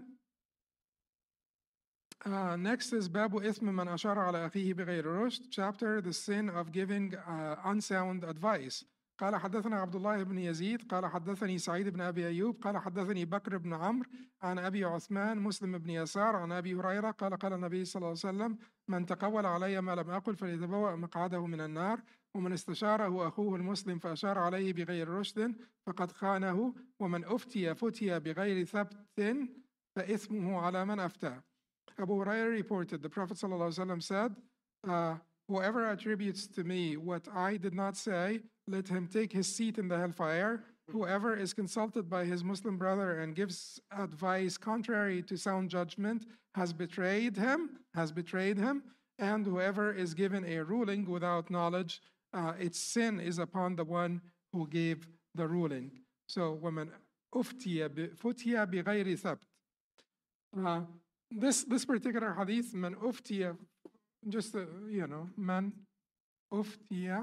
Uh, next is Babu Ithmi Man Ashara ala Akhihi Bighayri Rushd, chapter the sin of giving uh, unsound advice. قال حدثنا عبد الله بن يزيد قال حدثني سعيد بن أبي أيوب قال حدثني بكر بن عمرو عن أبي عثمان مسلم بن يسار عن أبي هريرة قال قال النبي صلى الله عليه وسلم من تقول علي ما لم أقل فليتبوأ مقعده من النار ومن استشاره أخوه المسلم فأشار عليه بغير رشد فقد خانه ومن أفتي فتي بغير ثبت فإثمه على من أفتى. Abu Hurairah reported, the Prophet ﷺ said, uh, whoever attributes to me what I did not say, let him take his seat in the hellfire. Whoever is consulted by his Muslim brother and gives advice contrary to sound judgment has betrayed him, has betrayed him. And whoever is given a ruling without knowledge, uh, its sin is upon the one who gave the ruling. So, وَمَنْ أُفْتِيَ بِغَيْرِ ثَبْتٍ. This this particular hadith, man uftiya, just uh, you know, man uftiya,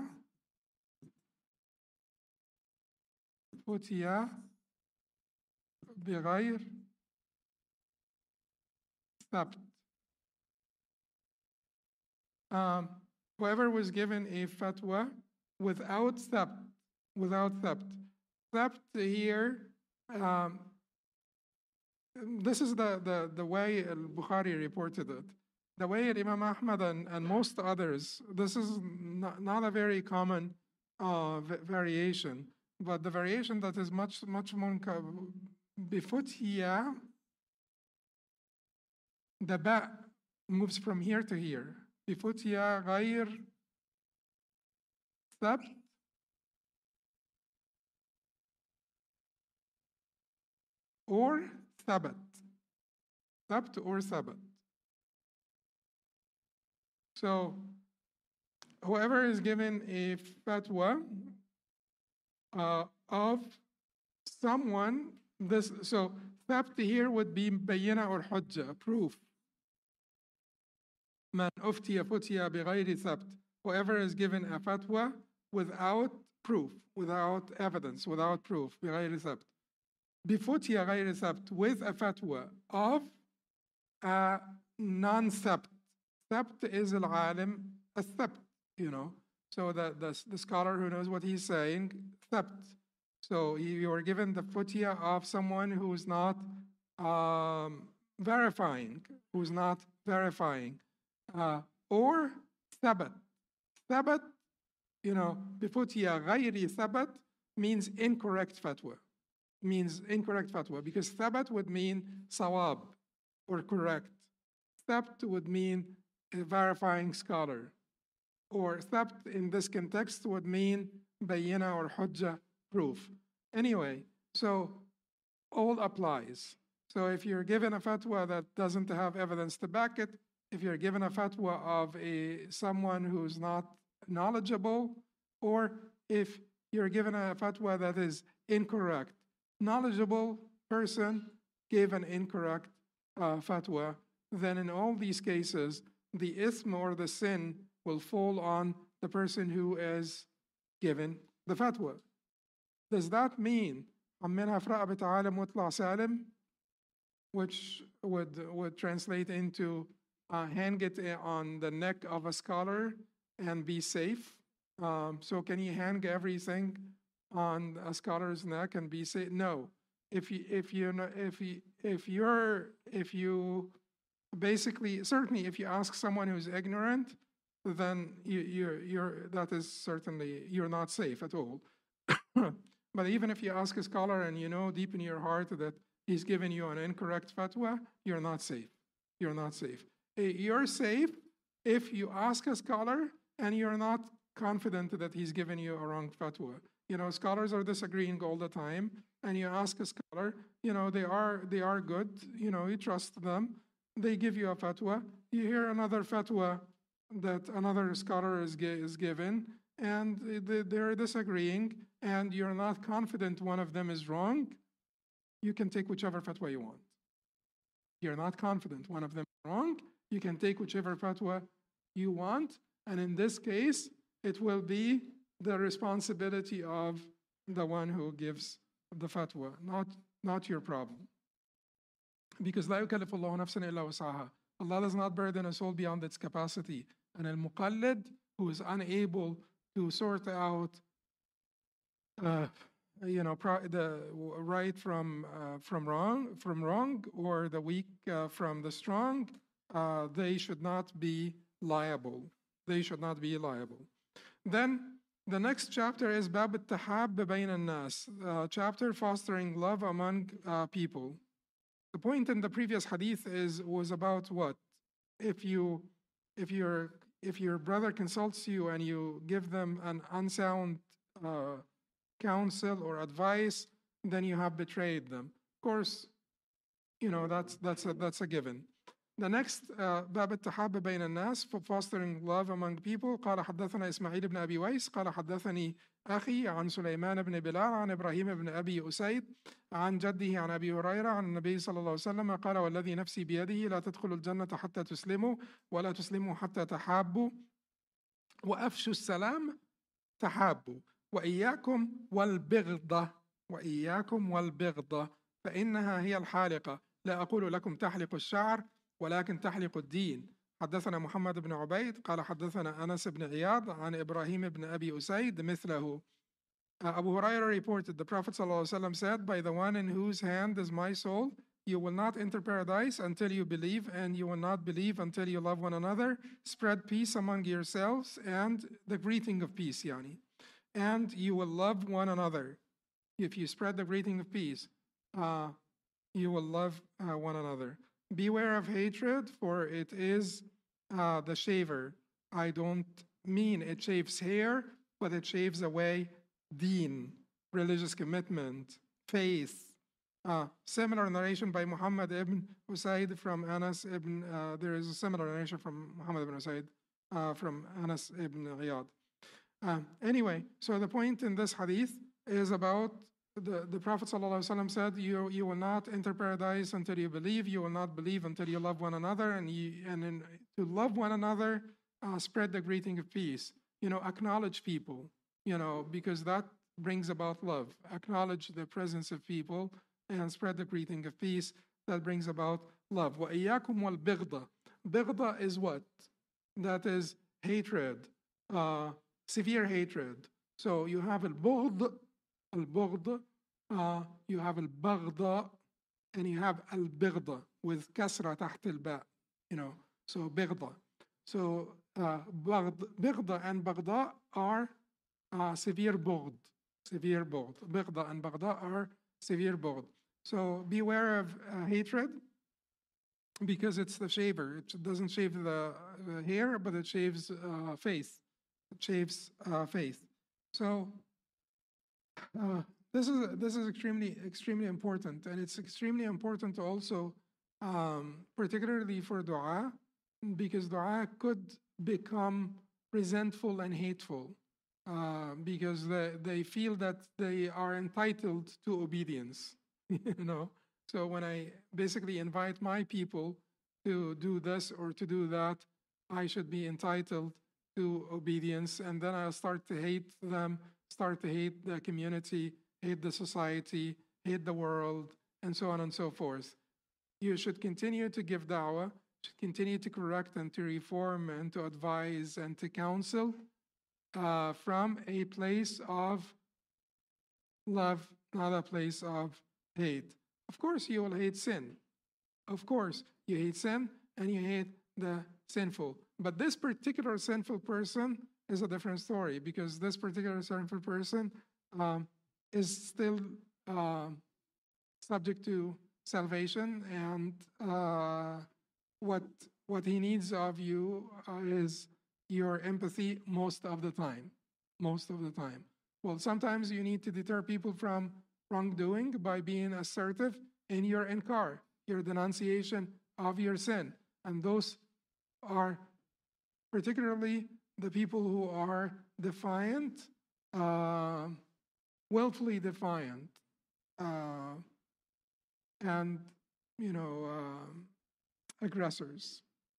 uftiya, بغير ثبت. Um, whoever was given a fatwa without thabt, without thabt. Thabt here. Um, This is the, the, the way al-Bukhari reported it. The way Imam Ahmad and, and most others, this is not, not a very common uh, variation, but the variation that is much, much more, bifuthiya, the ba moves from here to here. Bifuthiya غير ثبت or Thabat. Thabt or Thabat. So, whoever is given a fatwa uh, of someone, this so Thabt here would be bayina or hujja, proof. Man uftiya futiya bighayri thabt. Whoever is given a fatwa without proof, without evidence, without proof, bighayri thabt. بفتيا غير ثبت, with a fatwa of a non-thabt. Thabt is al-alim al-thabt, you know. So the, the, the scholar who knows what he's saying, thabt. So you are given the futya of someone who's not um, verifying, who's not verifying. Uh, or thabat. Thabat, you know, bifutya غير thabat means incorrect fatwa. Means incorrect fatwa, because thabat would mean sawab or correct. Thabt would mean a verifying scholar. Or thabt in this context would mean bayina or hujja, proof. Anyway, so all applies. So if you're given a fatwa that doesn't have evidence to back it, if you're given a fatwa of a someone who's not knowledgeable, or if you're given a fatwa that is incorrect, knowledgeable person gave an incorrect uh, fatwa, then in all these cases, the ism or the sin will fall on the person who is given the fatwa. Does that mean عمنا أفرأ بتعالم واطلع سالم, which would would translate into uh, hang it on the neck of a scholar and be safe? Um, so can you hang everything on a scholar's neck and be say no. If you if you know if you if you're if you basically certainly if you ask someone who's ignorant, then you you're you're that is certainly you're not safe at all. But even if you ask a scholar and you know deep in your heart that he's giving you an incorrect fatwa, you're not safe. You're not safe. Eh, You're safe if you ask a scholar and you're not confident that he's giving you a wrong fatwa. You know, scholars are disagreeing all the time, and you ask a scholar, you know, they are they are good, you know, you trust them, they give you a fatwa, you hear another fatwa that another scholar is, gi- is given, and they- they're disagreeing, and you're not confident one of them is wrong, you can take whichever fatwa you want. You're not confident one of them is wrong, you can take whichever fatwa you want, and in this case, it will be the responsibility of the one who gives the fatwa, not, not your problem. Because لا يكلف الله نفسا إلا وسعها. Allah does not burden a soul beyond its capacity. And al-muqallid, who is unable to sort out, uh, you know, pro- the right from uh, from wrong, from wrong, or the weak uh, from the strong, uh, they should not be liable. They should not be liable. Then the next chapter is Bab al-Tahab bayn al-Nas, uh, chapter fostering love among uh, people. The point in the previous hadith is was about what? If you if your if your brother consults you and you give them an unsound uh, counsel or advice, then you have betrayed them. Of course, you know that's that's a, that's a given. The next باب التحاب بين الناس for fostering love among people. قال حدثنا إسماعيل بن أبي ويس قال حدثني أخي عن سليمان بن بلال عن إبراهيم بن أبي أسيد عن جده عن أبي هريرة عن النبي صلى الله عليه وسلم قال والذي نفسي بيده لا تدخلوا الجنة حتى تسلموا ولا تسلموا حتى تحابوا وأفشوا السلام تحابوا وإياكم والبغضة وإياكم والبغضة فإنها هي الحالقة لا أقول لكم تحلق الشعر ولكن تحلق الدين. حدثنا محمد بن عبيد قال حدثنا أنس بن عياض عن إبراهيم بن أبي أسيد مثله. Uh, Abu Huraira reported the Prophet ﷺ said, by the one in whose hand is my soul, you will not enter paradise until you believe, and you will not believe until you love one another. Spread peace among yourselves and the greeting of peace, yani. And you will love one another. If you spread the greeting of peace, uh, you will love uh, one another. Beware of hatred, for it is uh, the shaver. I don't mean it shaves hair, but it shaves away deen, religious commitment, faith. Uh, similar narration by Muhammad ibn Usaid from Anas ibn, uh, there is a similar narration from Muhammad ibn Usaid uh, from Anas ibn Iyad. Uh, anyway, so the point in this hadith is about the, the Prophet ﷺ said, you, you will not enter paradise until you believe, you will not believe until you love one another, and, you, and in, to love one another, uh, spread the greeting of peace. You know, acknowledge people, you know, because that brings about love. Acknowledge the presence of people and spread the greeting of peace. That brings about love. وَإِيَّاكُمْ وَالْبِغْضَ. Bighda is what? That is hatred, uh, severe hatred. So you have al-bughd, al-bughd, uh, you have al-baghda, and you have al-bighda with kasra taht al-ba, you know, so bighda. So uh, bighda and baghda are uh, severe bughd, severe bughd. Bighda and baghda are severe bughd. So beware of uh, hatred, because it's the shaver. It doesn't shave the uh, hair, but it shaves uh, faith. It shaves uh, faith. So uh, this is this is extremely extremely important, and it's extremely important also, um, particularly for du'a, because du'a could become resentful and hateful, uh, because they, they feel that they are entitled to obedience. You know. So when I basically invite my people to do this or to do that, I should be entitled to obedience, and then I'll start to hate them, start to hate the community, hate the society, hate the world, and so on and so forth. You should continue to give da'wah, should continue to correct and to reform and to advise and to counsel uh, from a place of love, not a place of hate. Of course, you will hate sin. Of course, you hate sin and you hate the sinful. But this particular sinful person is a different story, because this particular sinful person um, is still uh, subject to salvation, and uh, what what he needs of you uh, is your empathy most of the time. Most of the time. Well, sometimes you need to deter people from wrongdoing by being assertive in your inkar, your denunciation of your sin. And those are particularly the people who are defiant, uh, willfully defiant, uh, and, you know, uh, aggressors.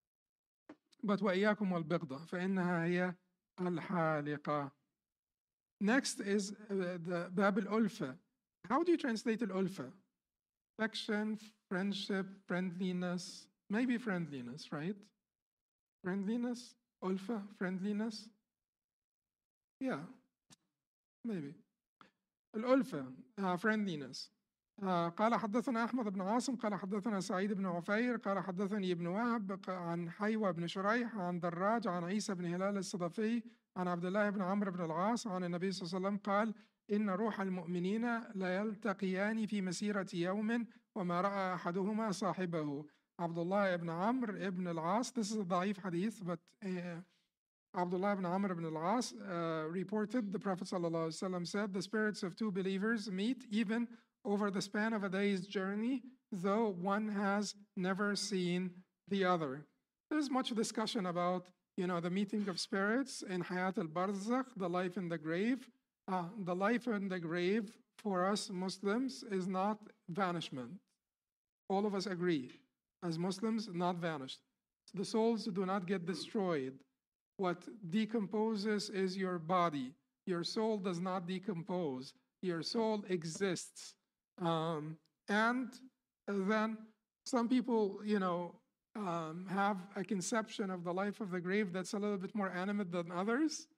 But وإياكم والبغضة فإنها هي الحالقة. Next is uh, the باب الألفة. How do you translate الألفة? Affection, friendship, friendliness, maybe friendliness, right? Friendliness, ألفة, friendliness. Yeah, maybe. الألفة, uh, friendliness. آه قال حدثنا أحمد بن عاصم قال حدثنا سعيد بن عفير قال حدثني ابن وهب عن حيوى بن شريح عن دراج عن عيسى بن هلال الصدفي عن عبد الله بن عمرو بن العاص عن النبي صلى الله عليه وسلم قال إن روح المؤمنين لا يلتقيان في مسيرة يوم وما رأى أحدهما صاحبه. عبد الله بن عمرو بن العاص, this is a ضعيف حديث, but uh, Abdullah ibn Amr ibn al-As uh, reported the Prophet ﷺ said, the spirits of two believers meet even over the span of a day's journey, though one has never seen the other. There's much discussion about, you know, the meeting of spirits in Hayat al-Barzakh, the life in the grave. Uh, the life in the grave for us Muslims is not vanishment. All of us agree, as Muslims, not vanished. The souls do not get destroyed. What decomposes is your body. Your soul does not decompose. Your soul exists. Um, and then some people, you know, um, have a conception of the life of the grave that's a little bit more animate than others.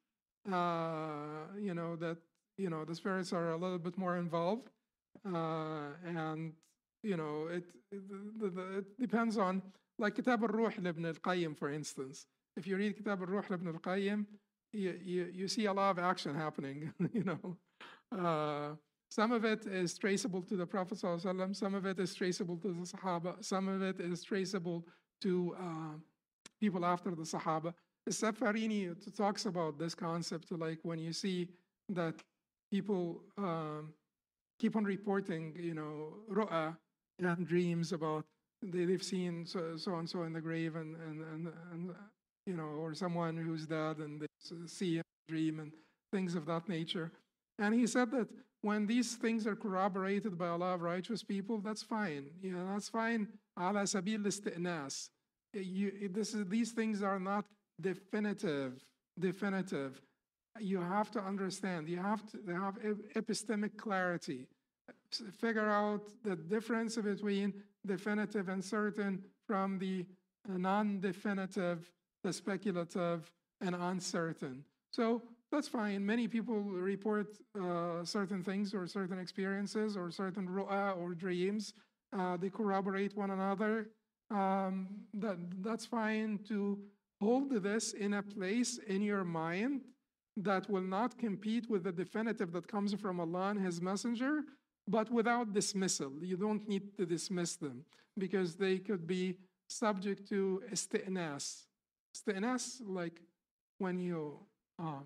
Uh, you know, that, you know, the spirits are a little bit more involved. Uh, and, you know, it, it, it depends on, like Kitab al-Ruh ibn al-Qayyim, for instance. If you read Kitab al-Ruh ibn al-Qayyim, you, you, you see a lot of action happening, you know. Uh, some of it is traceable to the Prophet ﷺ, some of it is traceable to the Sahaba, some of it is traceable to uh, people after the Sahaba. Safarini talks about this concept, like when you see that people um, keep on reporting, you know, ru'ah and dreams about they, they've seen so, so and so in the grave, and, and, and, and you know, or someone who's dead and they see a dream and things of that nature. And he said that when these things are corroborated by a lot of righteous people, that's fine. You know, that's fine. Ala sabil isti'nas. You, this is, these things are not definitive. Definitive. You have to understand. You have to have epistemic clarity. Figure out the difference between definitive and certain from the non-definitive, the speculative, and uncertain. So that's fine. Many people report uh, certain things or certain experiences or certain ru'ah or dreams. Uh, they corroborate one another. Um, that, that's fine to hold this in a place in your mind that will not compete with the definitive that comes from Allah and His Messenger, but without dismissal. You don't need to dismiss them because they could be subject to isti'nas. Isti'nas, like when you uh,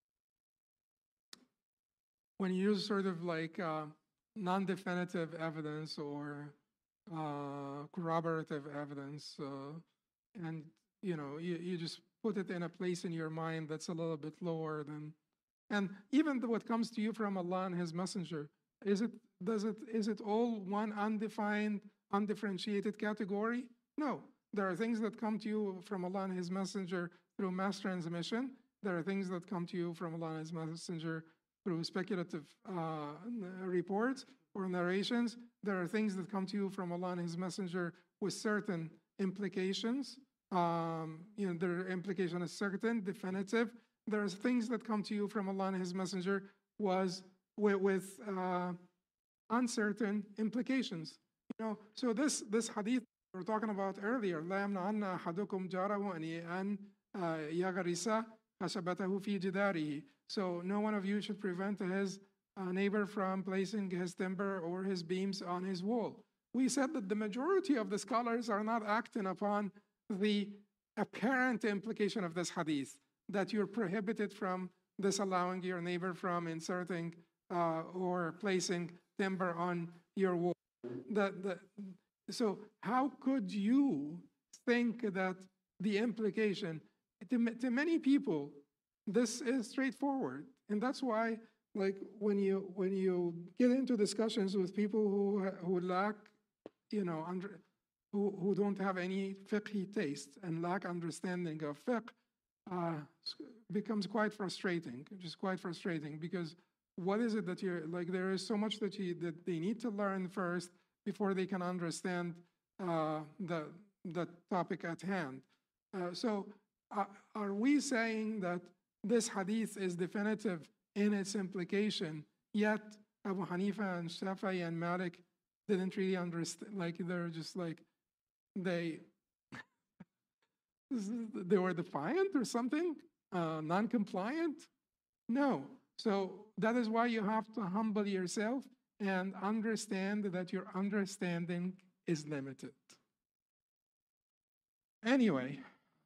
when you use sort of like uh, non-definitive evidence or uh, corroborative evidence, uh, and you know you, you just put it in a place in your mind that's a little bit lower than, and even the, what comes to you from Allah and His Messenger, is it does it is it all one undefined, undifferentiated category? No. There are things that come to you from Allah and His Messenger through mass transmission. There are things that come to you from Allah and His Messenger through speculative uh, reports or narrations. There are things that come to you from Allah and His Messenger with certain implications. Um, you know, their implication is certain, definitive. There are things that come to you from Allah and His Messenger was with, with uh, uncertain implications. You know, so this this hadith we were talking about earlier, لا يمنعن أحدكم جاره أن يغرس خشبته في جداره. So no one of you should prevent his uh, neighbor from placing his timber or his beams on his wall. We said that the majority of the scholars are not acting upon the apparent implication of this hadith, that you're prohibited from disallowing your neighbor from inserting uh, or placing timber on your wall. The, the, so how could you think that the implication, to, to many people, this is straightforward. And that's why, like, when you when you get into discussions with people who who lack, you know, under, who, who don't have any fiqhi taste and lack understanding of fiqh, uh, becomes quite frustrating, just quite frustrating, because what is it that you're, like, there is so much that, you, that they need to learn first before they can understand uh, the, the topic at hand. Uh, so uh, are we saying that this hadith is definitive in its implication, yet Abu Hanifa and Shafi'i and Malik didn't really understand, like they're just like, they, they were defiant or something, uh, non-compliant? No. So that is why you have to humble yourself and understand that your understanding is limited. Anyway,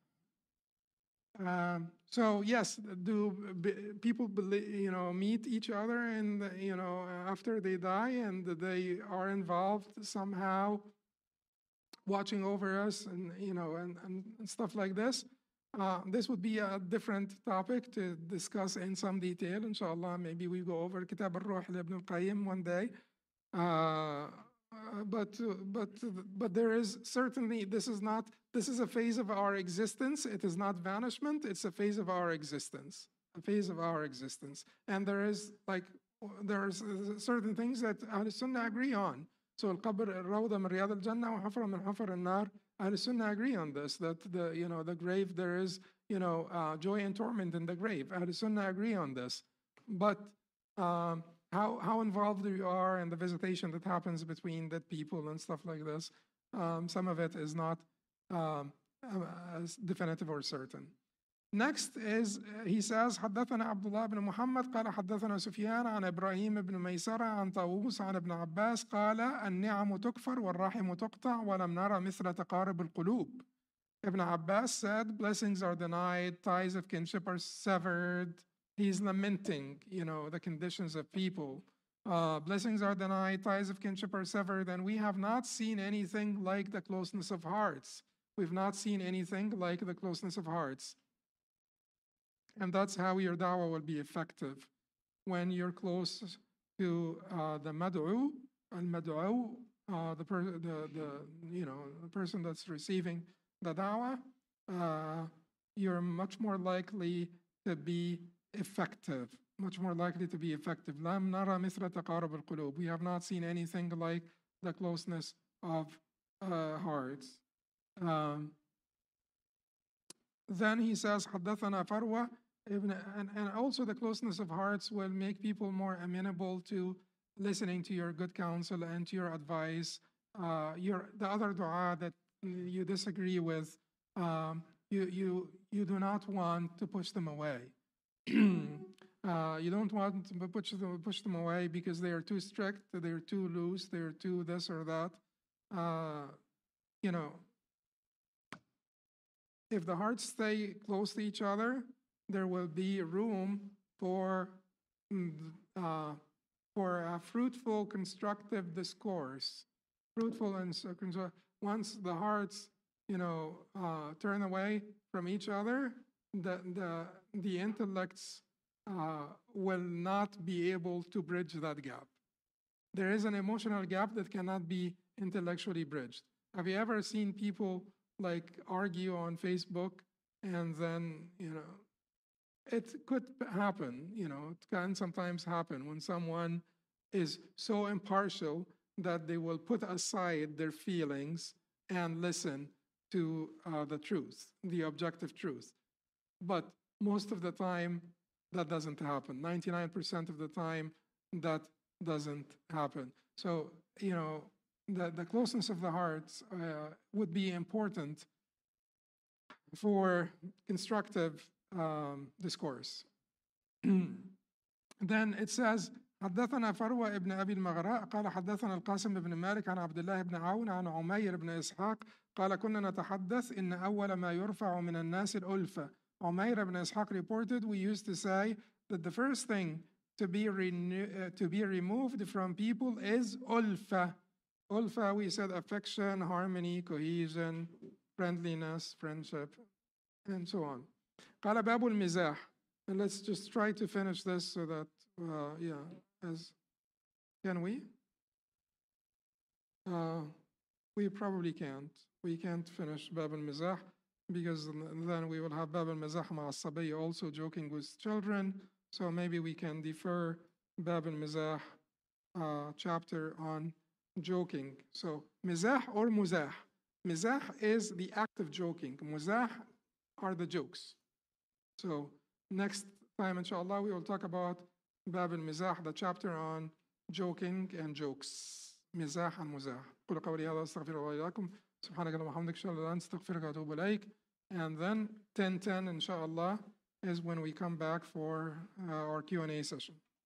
um, so yes, do b- people believe, you know, meet each other and, you know, after they die, and they are involved somehow watching over us, and, you know, and, and stuff like this? Uh, this would be a different topic to discuss in some detail, inshallah. Maybe we go over Kitab al-Ruh Ibn al-Qayyim one day. Uh, uh, but uh, but but there is certainly, this is not, this is a phase of our existence. It is not vanishment. It's a phase of our existence, a phase of our existence. And there is, like, there's certain things that Ahl Sunnah agree on. So al-qabr rawda min riyad al-jannah wa hafra min hafar al-nar. Ahl Sunnah agree on this, that the, you know, the grave, there is, you know, uh, joy and torment in the grave. Ahl Sunnah agree on this. But um, how how involved you are in the visitation that happens between dead people and stuff like this, um, some of it is not um, as definitive or certain. Next is, uh, he says, حدثنا عبد الله بن محمد قال حدثنا سفيان عن إبراهيم بن ميسرة عن طاووس عن ابن عباس قال النعم تكفر والرحم تقطع ولم نرى مثل تقارب القلوب. Ibn Abbas said, blessings are denied, ties of kinship are severed. He's lamenting, you know, the conditions of people. Uh, blessings are denied, ties of kinship are severed, and we have not seen anything like the closeness of hearts. We've not seen anything like the closeness of hearts. And that's how your da'wah will be effective. When you're close to uh, the mad'u, al-mad'u, uh, the, per- the, the, you know, the person that's receiving the da'wah, uh, you're much more likely to be effective, much more likely to be effective. لم نرى مثل تقارب القلوب. We have not seen anything like the closeness of uh, hearts. Um, then he says, حدثنا فروة, and, and also the closeness of hearts will make people more amenable to listening to your good counsel and to your advice. Uh, your the other dua that you disagree with, um, you you you do not want to push them away. uh, you don't want to push them push them away because they are too strict, they are too loose, they are too this or that. Uh, you know, if the hearts stay close to each other, there will be room for uh, for a fruitful, constructive discourse. Fruitful and uh, once the hearts, you know, uh, turn away from each other, the the the intellects uh, will not be able to bridge that gap. There is an emotional gap that cannot be intellectually bridged. Have you ever seen people like argue on Facebook, and then, you know, it could happen, you know, it can sometimes happen when someone is so impartial that they will put aside their feelings and listen to uh, the truth, the objective truth. But most of the time, that doesn't happen. ninety-nine percent of the time, that doesn't happen. So, you know, the, the closeness of the hearts uh, would be important for constructive um, discourse. Then it says حدثنا فروة ابن أبي المغراء قال حدثنا القاسم بن مالك عن عبد الله بن عون عن عمير بن إسحاق قال كنا نتحدث إن أول ما يرفع من الناس الألفة. عمير بن إسحاق reported, we used to say that the first thing to be, renew, uh, to be removed from people is ulfa. Ulfa, we said affection, harmony, cohesion, friendliness, friendship, and so on. قال باب المزاح. And let's just try to finish this so that, uh, yeah, as can we? Uh, we probably can't. We can't finish Bab al-Mizah because then we will have Bab al-Mizah ma'a as-Sabiy also joking with children. So maybe we can defer Bab al-Mizah uh, chapter on joking. So Mizah or Muzah. Mizah is the act of joking. Muzah are the jokes. So next time, inshallah, we will talk about Bab al-Mizah, the chapter on joking and jokes. مزاح and مزاح. قل قولي هذا أستغفر الله لكم. سبحانك اللهم وبحمدك أشهد أن لا إله إلا أنت أستغفرك وأتوب إليك. And then ten ten, inshallah, is when we come back for uh, our Q and A session.